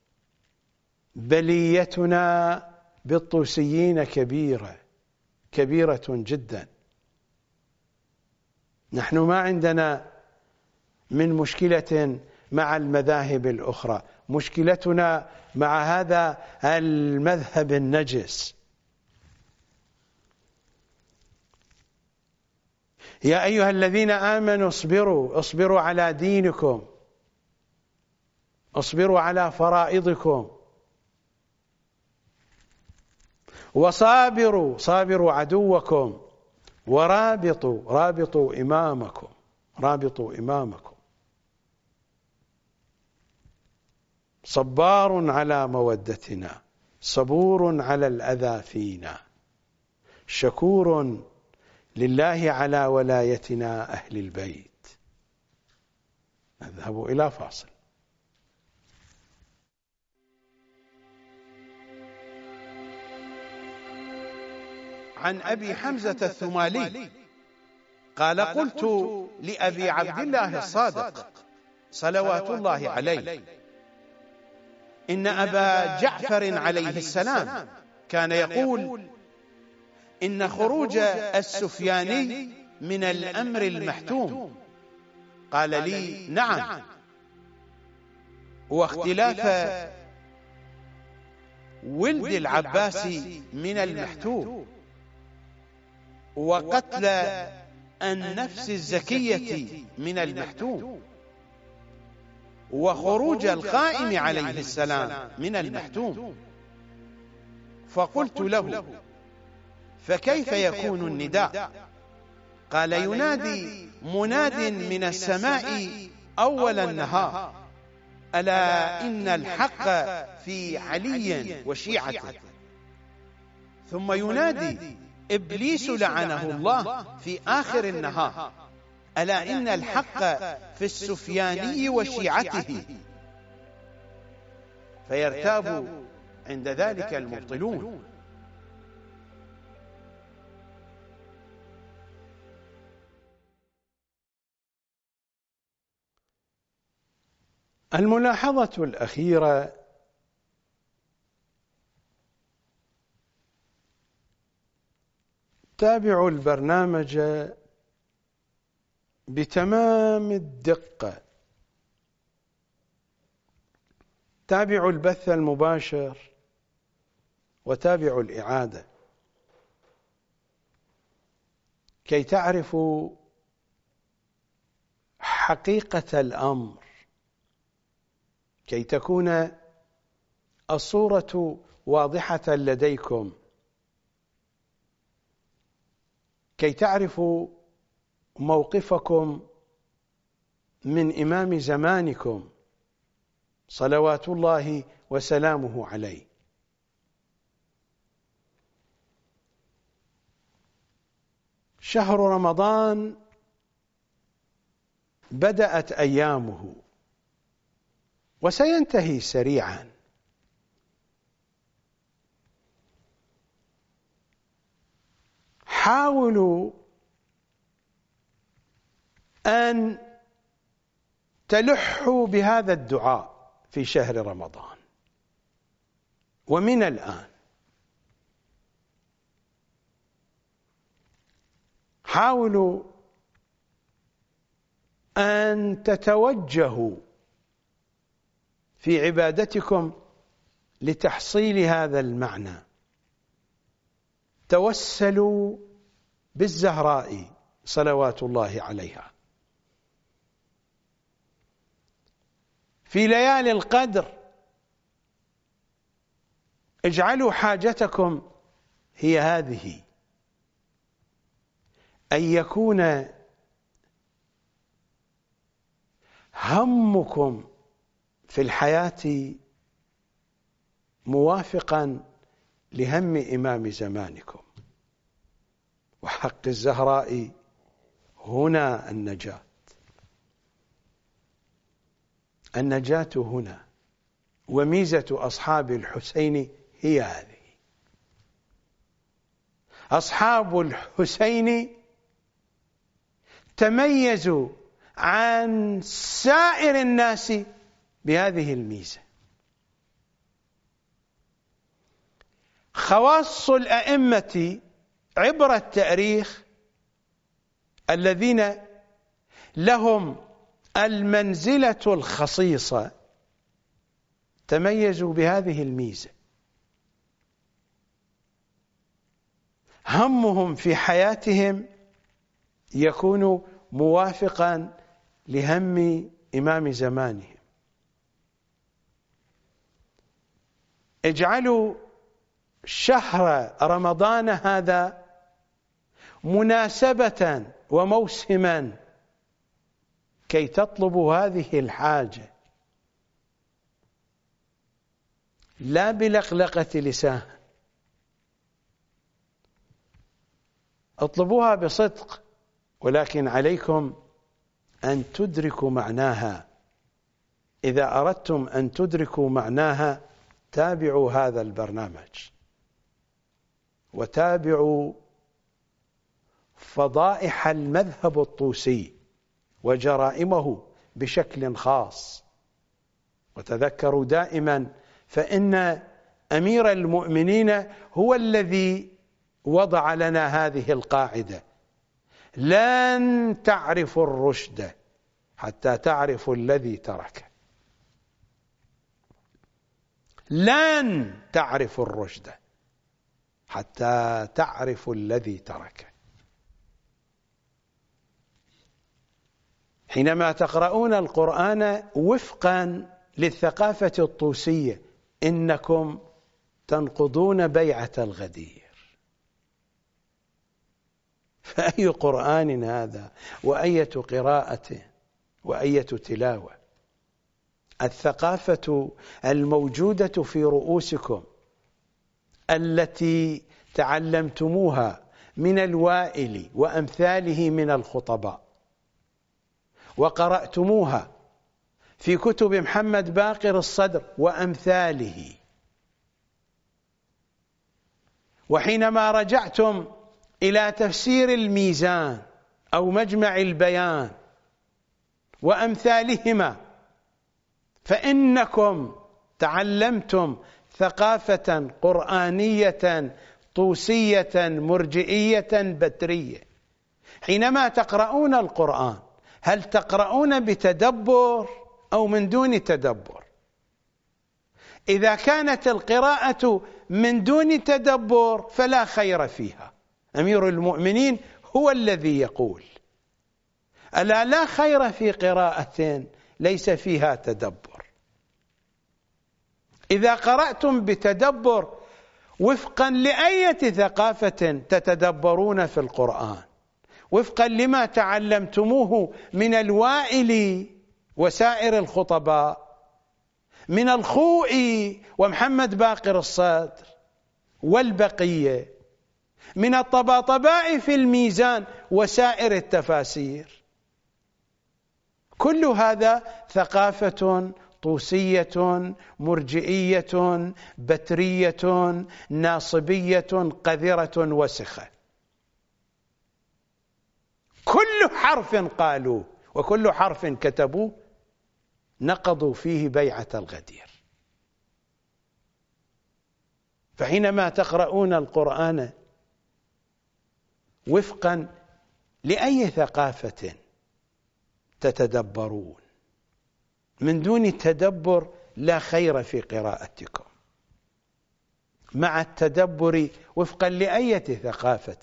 بليتنا بالطوسيين كبيرة جدا. نحن ما عندنا من مشكلة مع المذاهب الأخرى، مشكلتنا مع هذا المذهب النجس. يا أيها الذين آمنوا اصبروا على دينكم، اصبروا على فرائضكم، صابروا عدوكم، رابطوا إمامكم. صبار على مودتنا، صبور على الأذى فينا، شكور لله على ولايتنا أهل البيت. نذهب إلى فاصل. عن أبي حمزة الثمالي قال: قلت لأبي عبد الله الصادق صلوات الله عليه إن أبا جعفر عليه السلام كان يقول إن خروج السفياني من الأمر المحتوم. قال لي: نعم، واختلاف ولد العباس من المحتوم، وقتل النفس الزكية من المحتوم، وخروج القائم عليه السلام من المحتوم. فقلت له: فكيف يكون النداء؟ قال: ينادي مناد من السماء أول النهار: ألا إن الحق في علي وشيعته. ثم ينادي إبليس لعنه الله في آخر النهار: ألا إن الحق في السفياني وشيعته. فيرتاب عند ذلك المبطلون. الملاحظة الأخيرة: تابعوا البرنامج بتمام الدقة، تابعوا البث المباشر وتابعوا الإعادة كي تعرفوا حقيقة الأمر، كي تكون الصورة واضحة لديكم، كي تعرفوا موقفكم من إمام زمانكم صلوات الله وسلامه عليه. شهر رمضان بدأت أيامه وسينتهي سريعا. حاولوا أن تلحوا بهذا الدعاء في شهر رمضان ومن الآن. حاولوا أن تتوجهوا في عبادتكم لتحصيل هذا المعنى. توسلوا بالزهراء صلوات الله عليها في ليالي القدر. اجعلوا حاجتكم هي هذه: أن يكون همكم في الحياة موافقا لهم إمام زمانكم. وحق الزهراء هنا النجاة، النجاة هنا. وميزة أصحاب الحسين هي هذه: أصحاب الحسين تميزوا عن سائر الناس بهذه الميزة. خواص الأئمة عبر التاريخ الذين لهم المنزلة الخصيصة تميزوا بهذه الميزة. همهم في حياتهم يكون موافقا لهم إمام زمانهم. اجعلوا شهر رمضان هذا مناسبة وموسما كي تطلبوا هذه الحاجة، لا بلقلقة لسان، اطلبوها بصدق، ولكن عليكم أن تدركوا معناها. إذا أردتم أن تدركوا معناها تابعوا هذا البرنامج وتابعوا فضائح المذهب الطوسي وجرائمه بشكل خاص. وتذكروا دائما فإن أمير المؤمنين هو الذي وضع لنا هذه القاعدة: لن تعرفوا الرشد حتى تعرفوا الذي تركه. لن تعرفوا الرشد حتى تعرفوا الذي تركه. حينما تقرؤون القرآن وفقا للثقافة الطوسية إنكم تنقضون بيعة الغدير. فأي قرآن هذا وأية قراءة وأية تلاوة؟ الثقافة الموجودة في رؤوسكم التي تعلمتموها من الوائل وأمثاله من الخطباء، وقرأتموها في كتب محمد باقر الصدر وأمثاله، وحينما رجعتم إلى تفسير الميزان أو مجمع البيان وأمثالهما فإنكم تعلمتم ثقافة قرآنية طوسية مرجئية بترية. حينما تقرؤون القرآن هل تقرؤون بتدبر أو من دون تدبر؟ إذا كانت القراءة من دون تدبر فلا خير فيها. أمير المؤمنين هو الذي يقول: ألا لا خير في قراءة ليس فيها تدبر. إذا قرأتم بتدبر وفقا لأية ثقافة تتدبرون في القرآن، وفقا لما تعلمتموه من الوائل وسائر الخطباء، من الخوئي ومحمد باقر الصدر والبقية، من الطباطباء في الميزان وسائر التفاسير، كل هذا ثقافة طوسية مرجئية بترية ناصبية قذرة وسخة. كل حرف قالوه وكل حرف كتبوه نقضوا فيه بيعة الغدير. فحينما تقرؤون القرآن وفقا لأي ثقافة تتدبرون، من دون تدبر لا خير في قراءتكم. مع التدبر وفقا لأية ثقافة،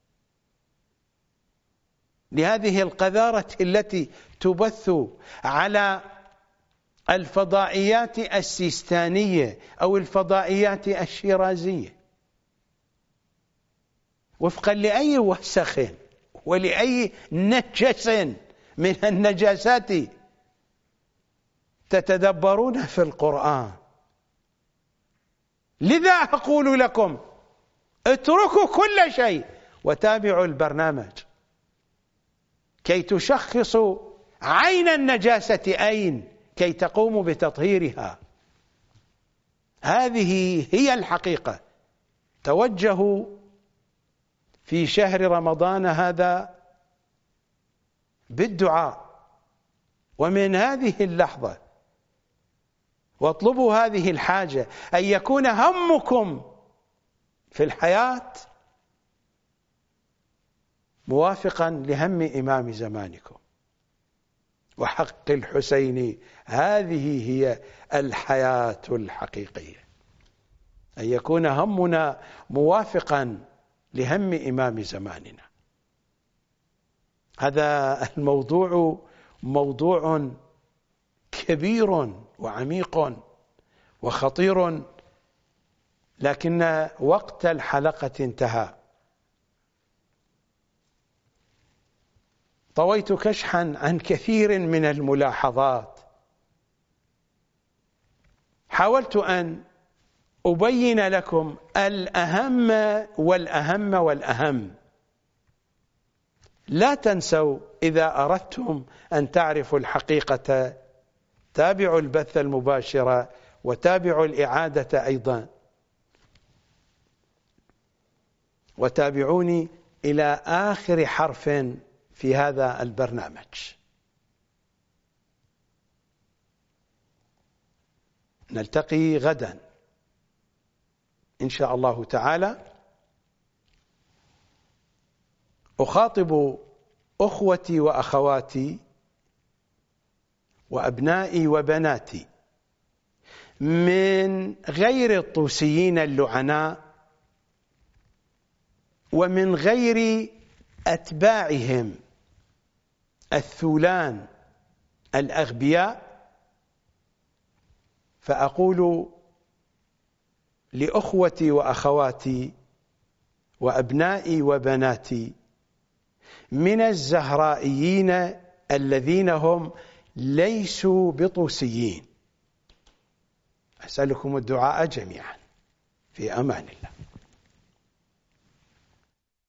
لهذه القذارة التي تبث على الفضائيات السيستانية أو الفضائيات الشيرازية، وفقا لأي وسخ ولأي نجس من النجاسات تتدبرون في القرآن. لذا أقول لكم اتركوا كل شيء وتابعوا البرنامج كي تشخصوا عين النجاسة أين، كي تقوموا بتطهيرها. هذه هي الحقيقة. توجهوا في شهر رمضان هذا بالدعاء ومن هذه اللحظة، واطلبوا هذه الحاجة أن يكون همكم في الحياة موافقا لهم إمام زمانكم وحق الحسين. هذه هي الحياة الحقيقية، أن يكون همنا موافقا لهم إمام زماننا. هذا الموضوع موضوع كبير وعميق وخطير، لكن وقت الحلقة انتهى. طويت كشحا عن كثير من الملاحظات، حاولت أن أبين لكم الأهم والأهم والأهم. لا تنسوا إذا أردتم أن تعرفوا الحقيقة تابعوا البث المباشر وتابعوا الإعادة أيضا، وتابعوني إلى آخر حرف في هذا البرنامج. نلتقي غدا إن شاء الله تعالى. أخاطب أخوتي وأخواتي وأبنائي وبناتي من غير الطوسيين اللعناء ومن غير أتباعهم الثولان الأغبياء، فأقول لأخوتي وأخواتي وأبنائي وبناتي من الزهرائيين الذين هم ليسوا بطوسيين، أسألكم الدعاء جميعا، في أمان الله.